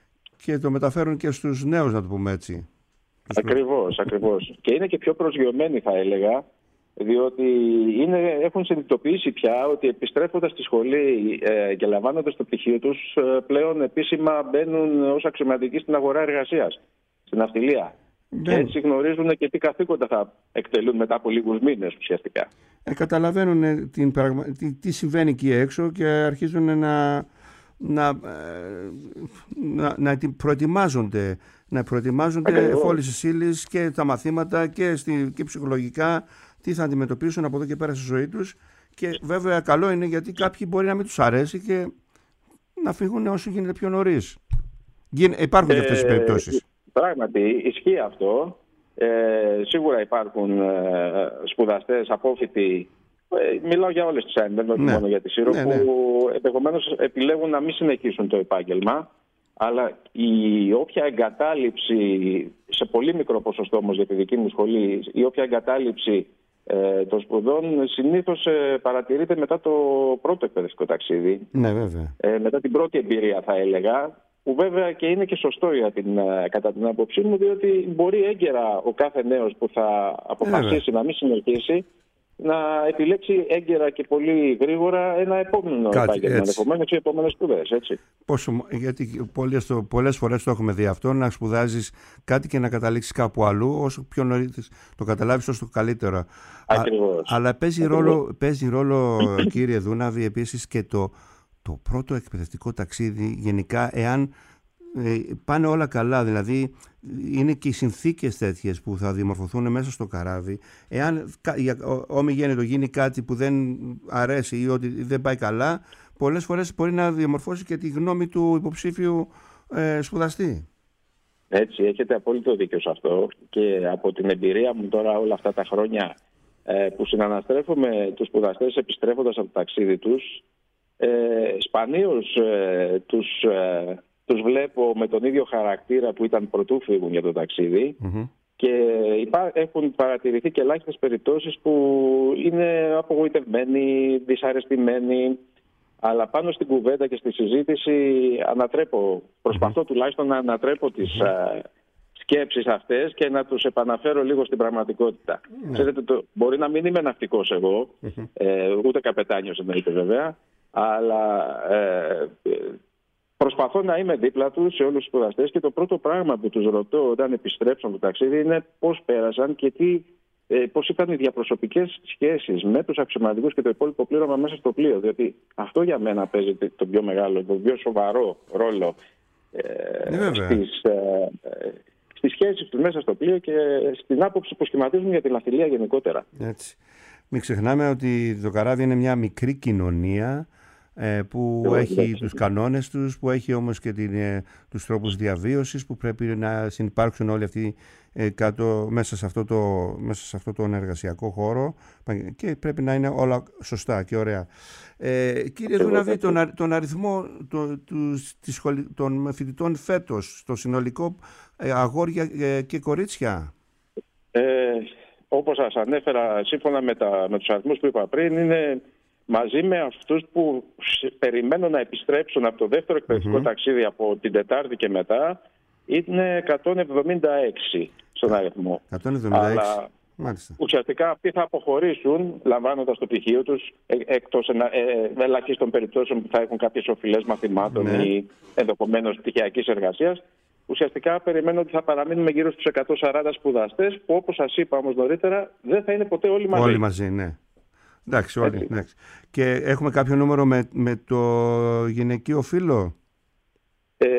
και το μεταφέρουν και στους νέους, να το πούμε έτσι. Ακριβώς, ακριβώς. Και είναι και πιο προσγειωμένοι, θα έλεγα, διότι είναι, έχουν συνειδητοποιήσει πια ότι επιστρέφοντας στη σχολή ε, και λαμβάνοντας το πτυχίο τους, ε, πλέον επίσημα μπαίνουν ως αξιωματικοί στην αγορά εργασίας, στην ναυτιλία. Και έτσι γνωρίζουν και τι καθήκοντα θα εκτελούν μετά από λίγους μήνες ουσιαστικά. Ε, καταλαβαίνουν την πραγμα... τι, τι συμβαίνει εκεί έξω και αρχίζουν να, να, να, να προετοιμάζονται, να προετοιμάζονται εφόλης ύλης και τα μαθήματα και, στη, και ψυχολογικά τι θα αντιμετωπίσουν από εδώ και πέρα στη ζωή τους. Και βέβαια καλό είναι γιατί κάποιοι μπορεί να μην τους αρέσει και να φύγουν όσο γίνεται πιο νωρίς. Υπάρχουν και αυτές τις περιπτώσεις. Πράγματι, ισχύει αυτό. Ε, σίγουρα υπάρχουν ε, σπουδαστές, απόφοιτοι, ε, μιλάω για όλες τις ΑΕΝ, δεν ναι. μόνο για τη Σύρο, ναι, ναι. που ενδεχομένως επιλέγουν να μην συνεχίσουν το επάγγελμα, αλλά η όποια εγκατάλειψη, σε πολύ μικρό ποσοστό όμως για τη δική μου σχολή, η όποια εγκατάλειψη ε, των σπουδών συνήθως ε, παρατηρείται μετά το πρώτο εκπαιδευτικό ταξίδι. Ναι, βέβαια. Ε, μετά την πρώτη εμπειρία, θα έλεγα. Που βέβαια και είναι και σωστό για την, κατά την άποψή μου, διότι μπορεί έγκαιρα ο κάθε νέος που θα αποφασίσει ε, να μην συνεχίσει να επιλέξει έγκαιρα και πολύ γρήγορα ένα επόμενο επάγγελμα, ενδεχομένως οι επόμενες σπουδές. Έτσι. Πόσο, γιατί πολλές, πολλές φορές το έχουμε δει αυτό, να σπουδάζεις κάτι και να καταλήξεις κάπου αλλού, όσο πιο νωρίς το καταλάβεις, όσο το καλύτερο. Ακριβώς. Α, αλλά παίζει Ακριβώς. ρόλο, παίζει ρόλο κύριε Δούναβη, επίσης και το το πρώτο εκπαιδευτικό ταξίδι γενικά, εάν ε, πάνε όλα καλά, δηλαδή είναι και οι συνθήκες τέτοιες που θα διαμορφωθούν μέσα στο καράβι, εάν ομιγέννητο γίνει κάτι που δεν αρέσει ή ότι δεν πάει καλά, πολλές φορές μπορεί να διαμορφώσει και τη γνώμη του υποψήφιου ε, σπουδαστή. Έτσι, έχετε απόλυτο δίκιο σε αυτό, και από την εμπειρία μου τώρα όλα αυτά τα χρόνια ε, που συναναστρέφω με τους σπουδαστές επιστρέφοντας από το ταξίδι τους, ε, σπανίως ε, τους, ε, τους βλέπω με τον ίδιο χαρακτήρα που ήταν πρωτού φύγουν για το ταξίδι, mm-hmm. και υπά, έχουν παρατηρηθεί και ελάχιστες περιπτώσεις που είναι απογοητευμένοι, δυσαρεστημένοι. Αλλά πάνω στην κουβέντα και στη συζήτηση ανατρέπω, προσπαθώ mm-hmm. τουλάχιστον να ανατρέπω τις mm-hmm. σκέψεις αυτές και να τους επαναφέρω λίγο στην πραγματικότητα. Mm-hmm. Ξέρετε, το, μπορεί να μην είμαι ναυτικός εγώ, mm-hmm. ε, ούτε καπετάνιος εννοείται βέβαια, αλλά ε, προσπαθώ να είμαι δίπλα τους σε όλους τους σπουδαστές, και το πρώτο πράγμα που τους ρωτώ όταν επιστρέψουν το ταξίδι είναι πώς πέρασαν και τι, ε, πώς ήταν οι διαπροσωπικές σχέσεις με τους αξιωματικούς και το υπόλοιπο πλήρωμα μέσα στο πλοίο. Διότι αυτό για μένα παίζει το πιο μεγάλο, το πιο σοβαρό ρόλο ε, στις, ε, στις σχέσεις τους μέσα στο πλοίο και στην άποψη που σχηματίζουν για την ναυτιλία γενικότερα. Έτσι. Μην ξεχνάμε ότι το καράβι είναι μια μικρή κοινωνία που Εγώ, έχει έτσι. τους κανόνες τους, που έχει όμως και την, τους τρόπους διαβίωσης που πρέπει να συνυπάρξουν όλοι αυτοί ε, κάτω, μέσα, σε αυτό το, μέσα σε αυτό τον εργασιακό χώρο, και πρέπει να είναι όλα σωστά και ωραία. Ε, κύριε Δούναβη, τον, τον αριθμό το, τους, της σχολη, των φοιτητών φέτος, στο συνολικό ε, αγόρια ε, και κορίτσια. Ε, όπως σας ανέφερα, σύμφωνα με, τα, με τους αριθμούς που είπα πριν, είναι μαζί με αυτούς που περιμένουν να επιστρέψουν από το δεύτερο εκπαιδευτικό mm-hmm. ταξίδι από την Τετάρτη και μετά, είναι εκατόν εβδομήντα έξι στον αριθμό. εκατόν εβδομήντα έξι. Αλλά μάλιστα. Ουσιαστικά αυτοί θα αποχωρήσουν λαμβάνοντας το πτυχίο τους, εκτός ε, ελαχίστων περιπτώσεων που θα έχουν κάποιες οφειλές μαθημάτων ναι. ή ενδεχομένως πτυχιακής εργασίας. Ουσιαστικά περιμένω ότι θα παραμείνουμε γύρω στους εκατόν σαράντα σπουδαστές, που όπως σας είπα όμως νωρίτερα δεν θα είναι ποτέ όλοι μαζί. Όλοι μαζί, ναι. Εντάξει, όλοι. Εντάξει. Και έχουμε κάποιο νούμερο με, με το γυναικείο φύλο? Ε,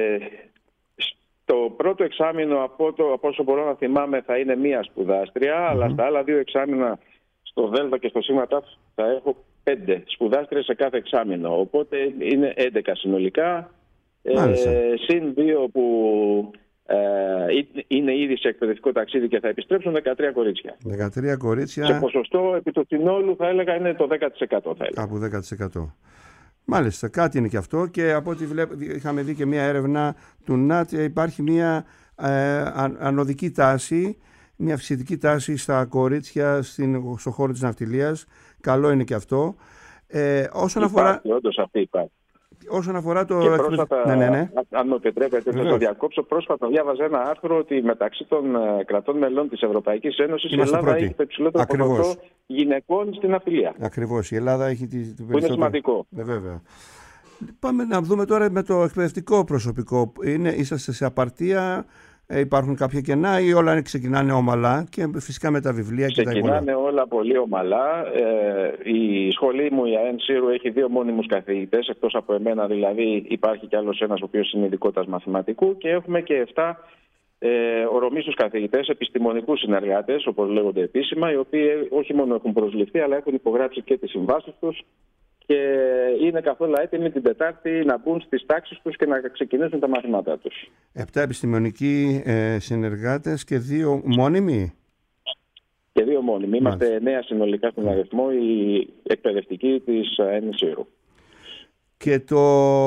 στο πρώτο εξάμηνο, από, το, από όσο μπορώ να θυμάμαι, θα είναι μία σπουδάστρια, mm-hmm. αλλά στα άλλα δύο εξάμηνα, στο Δέλτα και στο Σίγμα Τάφ, θα έχω πέντε σπουδάστριες σε κάθε εξάμηνο. Οπότε είναι έντεκα συνολικά, ε, συν δύο που ε, είναι ήδη σε εκπαιδευτικό ταξίδι και θα επιστρέψουν, δεκατρία κορίτσια. δεκατρία κορίτσια. Σε ποσοστό επί του συνόλου θα έλεγα είναι το δέκα τοις εκατό. Θα έλεγα. Από δέκα τοις εκατό. Μάλιστα, κάτι είναι και αυτό, και από ό,τι βλέπ, είχαμε δει και μια έρευνα του ΝΑΤ, υπάρχει μια ε, ανωδική τάση, μια αυξητική τάση στα κορίτσια στην, στο χώρο της ναυτιλίας. Καλό είναι και αυτό. Ε, όσον υπάρχει, αφορά... όντως αυτή υπάρχει. Όσον αφορά το... Και πρόσφατα, ναι, ναι, ναι. αν μου επιτρέπετε να το διακόψω, πρόσφατα διάβαζα ένα άρθρο ότι μεταξύ των κρατών μελών της Ευρωπαϊκής Ένωσης η Ελλάδα πρώτη. έχει το υψηλότερο ποσοστό γυναικών στην ναυτιλία. Ακριβώς, η Ελλάδα έχει την περισσότερη. Που είναι σημαντικό. Ναι, βέβαια. Πάμε να δούμε τώρα με το εκπαιδευτικό προσωπικό. Είναι, είσαστε σε απαρτία, ε, υπάρχουν κάποια κενά ή όλα ξεκινάνε ομαλά, και φυσικά με τα βιβλία και ξεκινάνε τα υπόλοιπα? Ξεκινάνε όλα πολύ ομαλά. Ε, η σχολή μου, η ΑΕΝ Σύρου, έχει δύο μόνιμους καθηγητές, εκτός από εμένα δηλαδή υπάρχει κι άλλος ένας ο οποίος είναι ειδικότητας μαθηματικού, και έχουμε και εφτά ε, ορομήσους καθηγητές, επιστημονικούς συνεργάτες, όπως λέγονται επίσημα, οι οποίοι όχι μόνο έχουν προσληφθεί, αλλά έχουν υπογράψει και τις συμβάσεις τους και είναι καθόλου έτοιμοι την Τετάρτη να μπουν στις τάξεις τους και να ξεκινήσουν τα μαθήματά τους. Επτά επιστημονικοί ε, συνεργάτες και δύο μόνιμοι. Και δύο μόνιμοι. Είμαστε εννέα συνολικά στον αριθμό, οι εκπαιδευτικοί της ΑΕΝ Σύρου. Και το...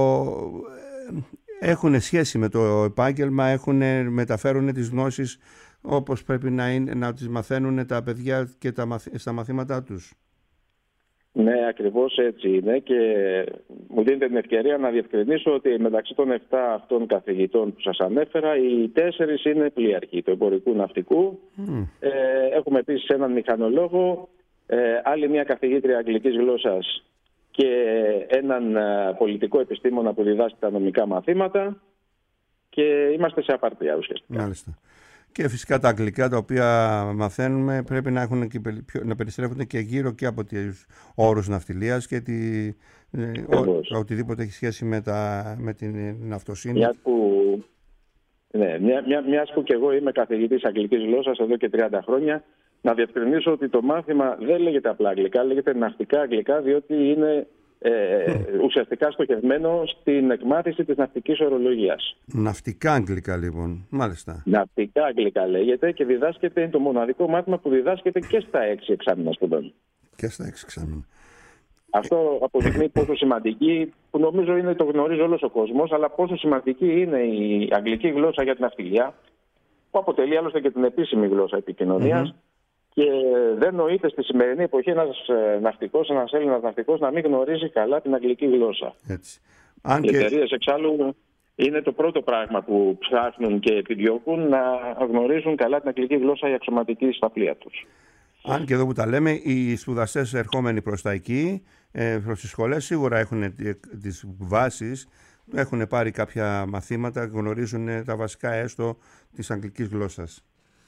έχουν σχέση με το επάγγελμα, έχουν, μεταφέρουν τις γνώσεις όπως πρέπει να, είναι, να τις μαθαίνουν τα παιδιά και τα μαθ... στα μαθήματά τους. Ναι, ακριβώς έτσι είναι, και μου δίνετε την ευκαιρία να διευκρινίσω ότι μεταξύ των επτά αυτών καθηγητών που σας ανέφερα, οι τέσσερις είναι πλοίαρχοι του εμπορικού ναυτικού. Mm. Ε, έχουμε επίσης έναν μηχανολόγο, ε, άλλη μια καθηγήτρια αγγλικής γλώσσας και έναν ε, πολιτικό επιστήμονα που διδάσκει τα νομικά μαθήματα, και είμαστε σε απαρτία ουσιαστικά. Μάλιστα. Και φυσικά τα αγγλικά τα οποία μαθαίνουμε πρέπει να, έχουν και, να περιστρέφονται και γύρω και από τους όρους ναυτιλίας και τη, ο, οτιδήποτε έχει σχέση με, τα, με την ναυτοσύνη. Μιας που, ναι, μια, μια, μιας που και εγώ είμαι καθηγητής αγγλικής γλώσσας εδώ και τριάντα χρόνια, να διευκρινίσω ότι το μάθημα δεν λέγεται απλά αγγλικά, λέγεται ναυτικά αγγλικά, διότι είναι ε, mm. ουσιαστικά στοχευμένο στην εκμάθηση της ναυτικής ορολογίας. Ναυτικά αγγλικά λοιπόν, μάλιστα. Ναυτικά αγγλικά λέγεται και διδάσκεται, είναι το μοναδικό μάθημα που διδάσκεται και στα έξι εξάμηνα σπουδών. Και στα έξι εξάμηνα. Αυτό αποδεικνύει πόσο σημαντική, που νομίζω είναι, το γνωρίζει όλος ο κόσμος, αλλά πόσο σημαντική είναι η αγγλική γλώσσα για την ναυτιλιά, που αποτελεί άλλωστε και την επίσημη γλώσσα επικοινωνίας. Mm-hmm. Και δεν νοείται στη σημερινή εποχή ένας ναυτικός, ένας Έλληνας ναυτικός να μην γνωρίζει καλά την αγγλική γλώσσα. Έτσι. Αν Οι και... εταιρείες εξάλλου είναι το πρώτο πράγμα που ψάχνουν και επιδιώκουν, να γνωρίζουν καλά την αγγλική γλώσσα οι αξιωματικοί στα πλοία τους. Αν και εδώ που τα λέμε, οι σπουδαστές ερχόμενοι προς τα εκεί, προς τις σχολές, σίγουρα έχουν τις βάσεις, έχουν πάρει κάποια μαθήματα, γνωρίζουν τα βασικά έστω της αγγλικής γλώσσας.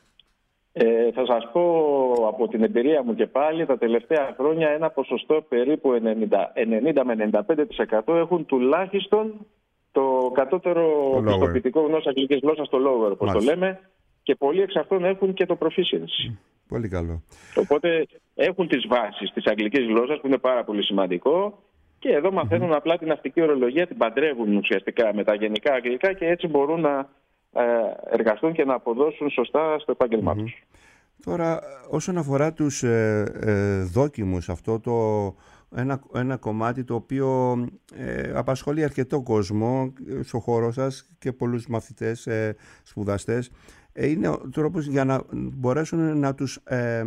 Ε, θα σας πω από την εμπειρία μου και πάλι, τα τελευταία χρόνια ένα ποσοστό περίπου ενενήντα με ενενήντα πέντε τοις εκατό έχουν τουλάχιστον το κατώτερο το πιστοποιητικό γνώση αγγλικής γλώσσας, το lower, όπως το λέμε, και πολλοί εξ αυτών έχουν και το proficiency. Mm, πολύ καλό. Οπότε έχουν τις βάσεις της αγγλικής γλώσσας, που είναι πάρα πολύ σημαντικό, και εδώ μαθαίνουν mm-hmm. απλά την ναυτική ορολογία, την παντρεύουν ουσιαστικά με τα γενικά αγγλικά και έτσι μπορούν να εργαστούν και να αποδώσουν σωστά στο επάγγελμά mm-hmm. τους. Τώρα, όσον αφορά τους ε, ε, δόκιμους, αυτό το ένα, ένα κομμάτι το οποίο ε, απασχολεί αρκετό κόσμο στο χώρο σας και πολλούς μαθητές, ε, σπουδαστές, ε, είναι ο τρόπος για να μπορέσουν να τους ε,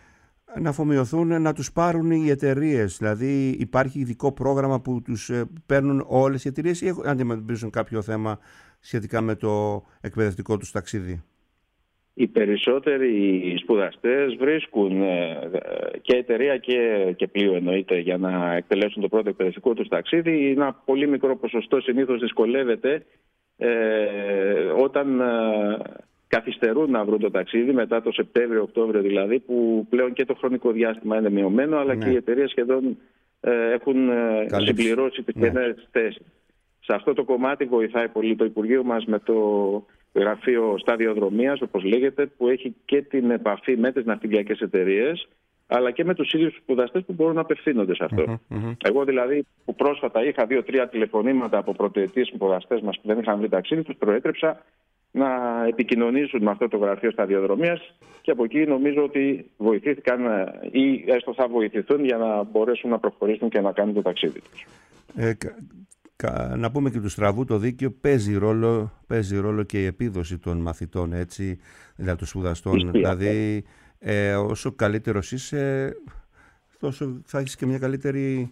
να αφομοιωθούν, να τους πάρουν οι εταιρείες. Δηλαδή υπάρχει ειδικό πρόγραμμα που τους ε, παίρνουν όλες οι εταιρείες ή αντιμετωπίζουν κάποιο θέμα σχετικά με το εκπαιδευτικό τους ταξίδι? Οι περισσότεροι σπουδαστές βρίσκουν και εταιρεία και, και πλοίο, εννοείται, για να εκτελέσουν το πρώτο εκπαιδευτικό τους ταξίδι. Ένα πολύ μικρό ποσοστό συνήθως δυσκολεύεται ε, όταν ε, καθυστερούν να βρουν το ταξίδι, μετά το Σεπτέμβριο-Οκτώβριο δηλαδή, που πλέον και το χρονικό διάστημα είναι μειωμένο, αλλά ναι. και οι εταιρείες σχεδόν ε, έχουν Καλύψη. συμπληρώσει τις κενές ναι. θέσεις. Σε αυτό το κομμάτι βοηθάει πολύ το Υπουργείο μας με το γραφείο σταδιοδρομίας, όπως λέγεται, που έχει και την επαφή με τις ναυτιλιακές εταιρείες, αλλά και με τους ίδιους σπουδαστές που μπορούν να απευθύνονται σε αυτό. Mm-hmm, mm-hmm. Εγώ δηλαδή, που πρόσφατα είχα δύο-τρία τηλεφωνήματα από πρωτοετής σπουδαστές μας που δεν είχαν βρει ταξίδι, τους προέτρεψα να επικοινωνήσουν με αυτό το γραφείο σταδιοδρομίας και από εκεί νομίζω ότι βοηθήθηκαν ή έστω θα βοηθηθούν για να μπορέσουν να προχωρήσουν και να κάνουν το ταξίδι τους. Ε, Να πούμε και του στραβού το δίκαιο παίζει ρόλο, παίζει ρόλο και η επίδοση των μαθητών, έτσι, δηλαδή των σπουδαστών. Ισχύει, δηλαδή ε, όσο καλύτερος είσαι, τόσο θα έχεις και μια καλύτερη...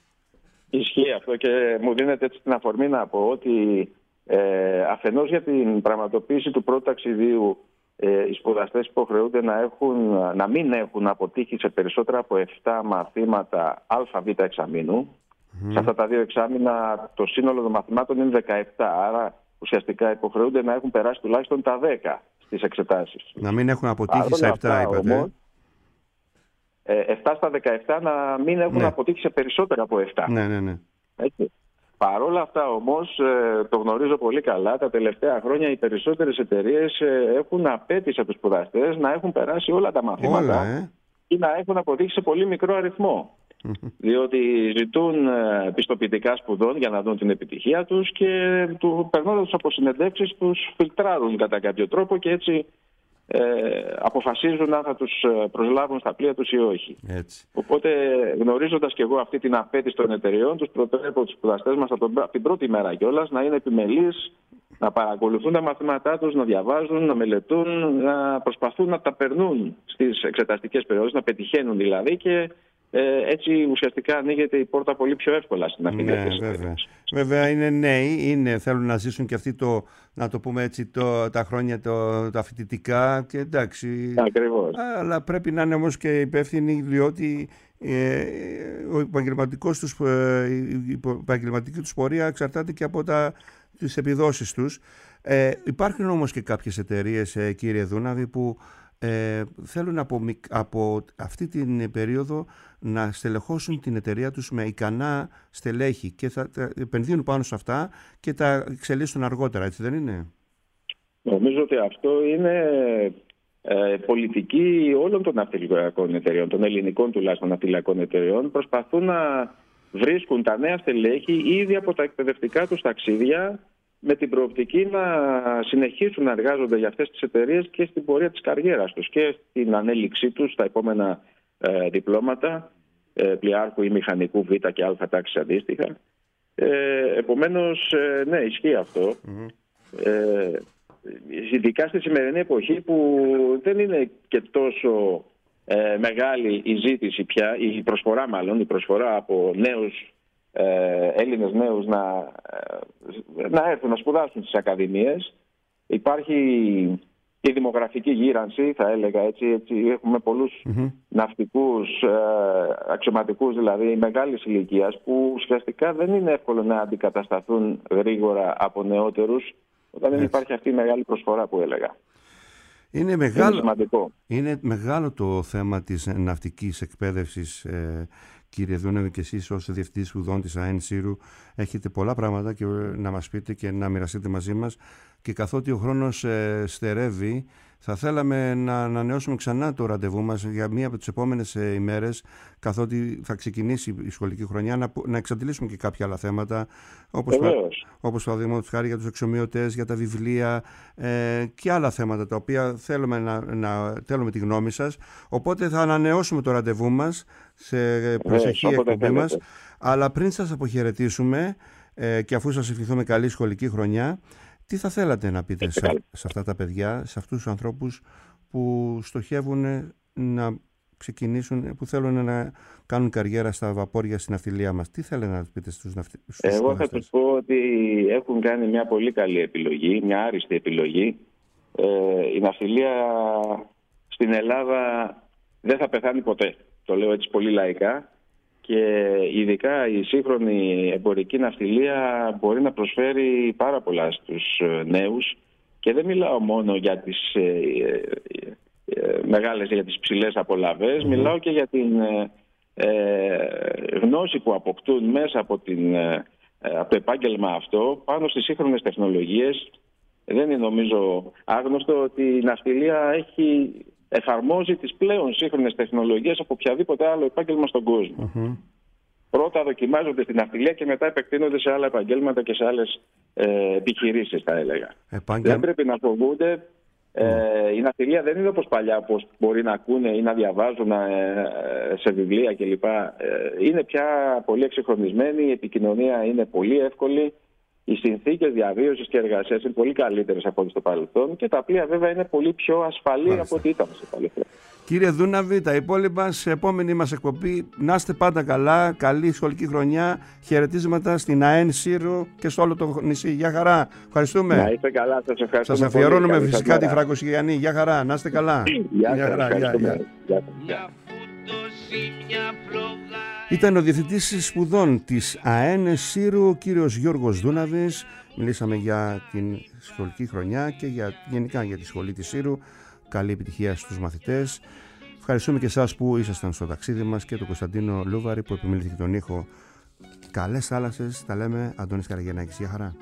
Ισχύει αυτό και μου δίνεται έτσι την αφορμή να πω ότι ε, αφενός για την πραγματοποίηση του πρώτου ταξιδίου ε, οι σπουδαστές υποχρεούνται να, έχουν, να μην έχουν αποτύχει σε περισσότερα από επτά μαθήματα ΑΒ εξαμήνου. Mm. Σε αυτά τα δύο εξάμηνα το σύνολο των μαθημάτων είναι δεκαεπτά, άρα ουσιαστικά υποχρεούνται να έχουν περάσει τουλάχιστον τα δέκα στις εξετάσεις. Να μην έχουν αποτύχει σε επτά, είπατε. Όμως, ε, επτά στα δεκαεπτά να μην έχουν ναι. αποτύχει σε περισσότερα από επτά. Ναι, ναι, ναι. Έτσι. Παρ' όλα αυτά όμως, ε, το γνωρίζω πολύ καλά, τα τελευταία χρόνια οι περισσότερες εταιρείες ε, έχουν απέτηση από τους σπουδαστές να έχουν περάσει όλα τα μαθήματα όλα, ε. ή να έχουν αποτύχει σε πολύ μικρό αριθμό. Διότι ζητούν πιστοποιητικά σπουδών για να δουν την επιτυχία τους και του, περνώντας τους από συνεντεύξεις τους φιλτράρουν κατά κάποιο τρόπο και έτσι ε, αποφασίζουν αν θα τους προσλάβουν στα πλοία τους ή όχι. Έτσι. Οπότε γνωρίζοντας και εγώ αυτή την απέτηση των εταιρεών, τους προτρέπω τους σπουδαστές μας από την πρώτη μέρα κιόλας να είναι επιμελείς, να παρακολουθούν τα μαθήματά τους, να διαβάζουν, να μελετούν, να προσπαθούν να τα περνούν στις εξεταστικές περιόδους, να πετυχαίνουν δηλαδή και Ε, έτσι ουσιαστικά ανοίγεται η πόρτα πολύ πιο εύκολα στην ναυτιλιακή ναι, βέβαια. βέβαια είναι νέοι, είναι, θέλουν να ζήσουν και αυτοί το, να το πούμε έτσι, το, τα χρόνια το, τα φοιτητικά και εντάξει. Ακριβώς. Αλλά πρέπει να είναι όμως και υπεύθυνοι, διότι ε, ο επαγγελματικός τους, η επαγγελματική τους πορεία εξαρτάται και από τα, τις επιδόσεις τους. Ε, υπάρχουν όμως και κάποιες εταιρείες, ε, κύριε Δούναβη, που ε, θέλουν από, από αυτή την περίοδο να στελεχώσουν την εταιρεία τους με ικανά στελέχη και θα τα επενδύουν πάνω σε αυτά και τα εξελίσσουν αργότερα, έτσι δεν είναι? Νομίζω ότι αυτό είναι ε, πολιτική όλων των ναυτιλιακών εταιρεών, των ελληνικών τουλάχιστον ναυτιλιακών εταιρεών. Προσπαθούν να βρίσκουν τα νέα στελέχη ήδη από τα εκπαιδευτικά τους ταξίδια, με την προοπτική να συνεχίσουν να εργάζονται για αυτές τις εταιρείες και στην πορεία της καριέρας τους και στην ανέλυξή τους στα επόμενα ε, διπλώματα ε, πλοιάρχου ή μηχανικού Β και Α τάξης αντίστοιχα. Ε, επομένως, ε, ναι, ισχύει αυτό. Mm-hmm. Ε, ειδικά στη σημερινή εποχή που δεν είναι και τόσο ε, μεγάλη η ζήτηση πια, η προσφορά μάλλον, η προσφορά από νέους Ε, Έλληνες νέους να, να έρθουν να σπουδάσουν στις ακαδημίες. Υπάρχει η δημογραφική γύρανση, θα έλεγα έτσι, έτσι έχουμε πολλούς mm-hmm. ναυτικούς, ε, αξιωματικούς δηλαδή μεγάλης ηλικίας, που ουσιαστικά δεν είναι εύκολο να αντικατασταθούν γρήγορα από νεότερους όταν δεν υπάρχει αυτή η μεγάλη προσφορά που έλεγα. Είναι μεγάλο, είναι, είναι μεγάλο το θέμα της ναυτικής εκπαίδευσης, ε, κύριε Δούναβη, και εσείς ως διευθυντής σπουδών της ΑΕΝ Σύρου έχετε πολλά πράγματα και να μας πείτε και να μοιραστείτε μαζί μας, και καθότι ο χρόνος ε, στερεύει, θα θέλαμε να ανανεώσουμε ξανά το ραντεβού μας για μία από τις επόμενες ε, ημέρες, καθότι θα ξεκινήσει η σχολική χρονιά, να, να εξαντλήσουμε και κάποια άλλα θέματα, όπως, πα, όπως παραδείγματος χάρη για τους εξομοιωτές, για τα βιβλία ε, και άλλα θέματα τα οποία θέλουμε να, να θέλουμε τη γνώμη σας. Οπότε θα ανανεώσουμε το ραντεβού μας σε προσεχή εκπομπή μας. Αλλά πριν σας αποχαιρετήσουμε ε, και αφού σας ευχηθούμε καλή σχολική χρονιά, τι θα θέλατε να πείτε σε, σε αυτά τα παιδιά, σε αυτούς τους ανθρώπους που στοχεύουν να ξεκινήσουν, που θέλουν να κάνουν καριέρα στα βαπόρια στην ναυτιλία μας? Τι θέλετε να πείτε στους ναυτιλίους? Εγώ θα τους πω ότι έχουν κάνει μια πολύ καλή επιλογή, μια άριστη επιλογή. Ε, η ναυτιλία στην Ελλάδα δεν θα πεθάνει ποτέ. Το λέω έτσι πολύ λαϊκά. Και ειδικά η σύγχρονη εμπορική ναυτιλία μπορεί να προσφέρει πάρα πολλά στους νέους, και δεν μιλάω μόνο για τις ε, ε, μεγάλες, για τις ψηλές απολαβές, mm-hmm. μιλάω και για την ε, γνώση που αποκτούν μέσα από, την, ε, από το επάγγελμα αυτό πάνω στις σύγχρονες τεχνολογίες. Δεν είναι νομίζω άγνωστο ότι η ναυτιλία έχει... εφαρμόζει τις πλέον σύγχρονες τεχνολογίες από οποιαδήποτε άλλο επάγγελμα στον κόσμο. Mm-hmm. Πρώτα δοκιμάζονται στην ναυτιλία και μετά επεκτείνονται σε άλλα επαγγέλματα και σε άλλες ε, επιχειρήσεις, θα έλεγα. Επάγγελ... Δεν πρέπει να φοβούνται. Mm. Ε, η ναυτιλία δεν είναι όπως παλιά, όπως μπορεί να ακούνε ή να διαβάζουν ε, σε βιβλία κλπ. Ε, είναι πια πολύ εξυγχρονισμένη, η επικοινωνία είναι πολύ εύκολη. Οι συνθήκες διαβίωσης και εργασίας είναι πολύ καλύτερες από ό,τι στο παρελθόν, και τα πλοία βέβαια είναι πολύ πιο ασφαλή Μάλιστα. από ό,τι ήταν στο παρελθόν. Κύριε Δούναβη, τα υπόλοιπα σε επόμενη μας εκπομπή. Να είστε πάντα καλά, καλή σχολική χρονιά, χαιρετίσματα στην ΑΕΝ Σύρου και στο όλο το νησί. Γεια χαρά, ευχαριστούμε. Να είστε καλά, σας ευχαριστούμε. Σας αφιερώνουμε πολύ, φυσικά τη Φραγκοσυγιανή. Γεια χαρά, να είστε καλά. Γεια, γεια χαρά, γεια, γεια. Γεια, γεια. Ήταν ο Διευθυντής Σπουδών της ΑΕΝ Σύρου, ο κύριος Γιώργος Δούναβης. Μιλήσαμε για την σχολική χρονιά και για, γενικά για τη σχολή της Σύρου. Καλή επιτυχία στους μαθητές. Ευχαριστούμε και εσάς που ήσασταν στο ταξίδι μας, και τον Κωνσταντίνο Λούβαρη που επιμελήθηκε τον ήχο. Καλές θάλασσες, τα λέμε. Αντώνης Καραγεννάκης, για χαρά.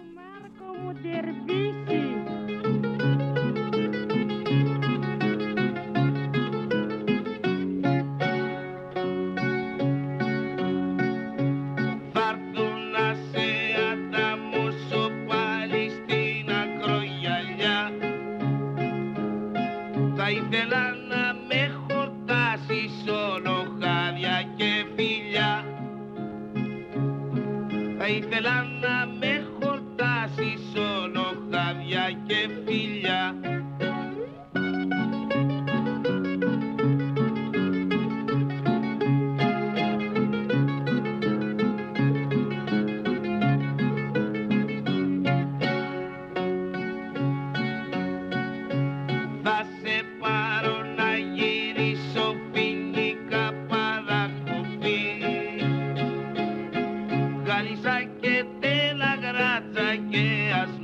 Ήθελα να με χορτάσεις όλο χάδια και φιλιά. Θα σε πάρω να γυρίσω ποινικά παρακοπή, Γάλισσα και Τέλα, Γράτσα και Αστέρια.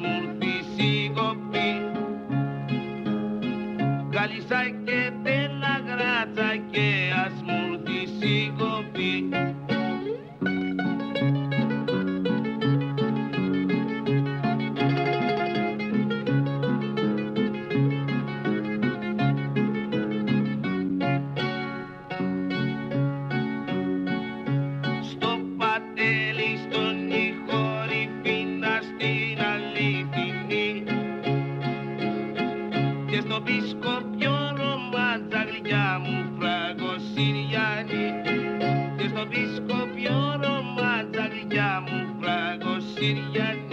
Συριανή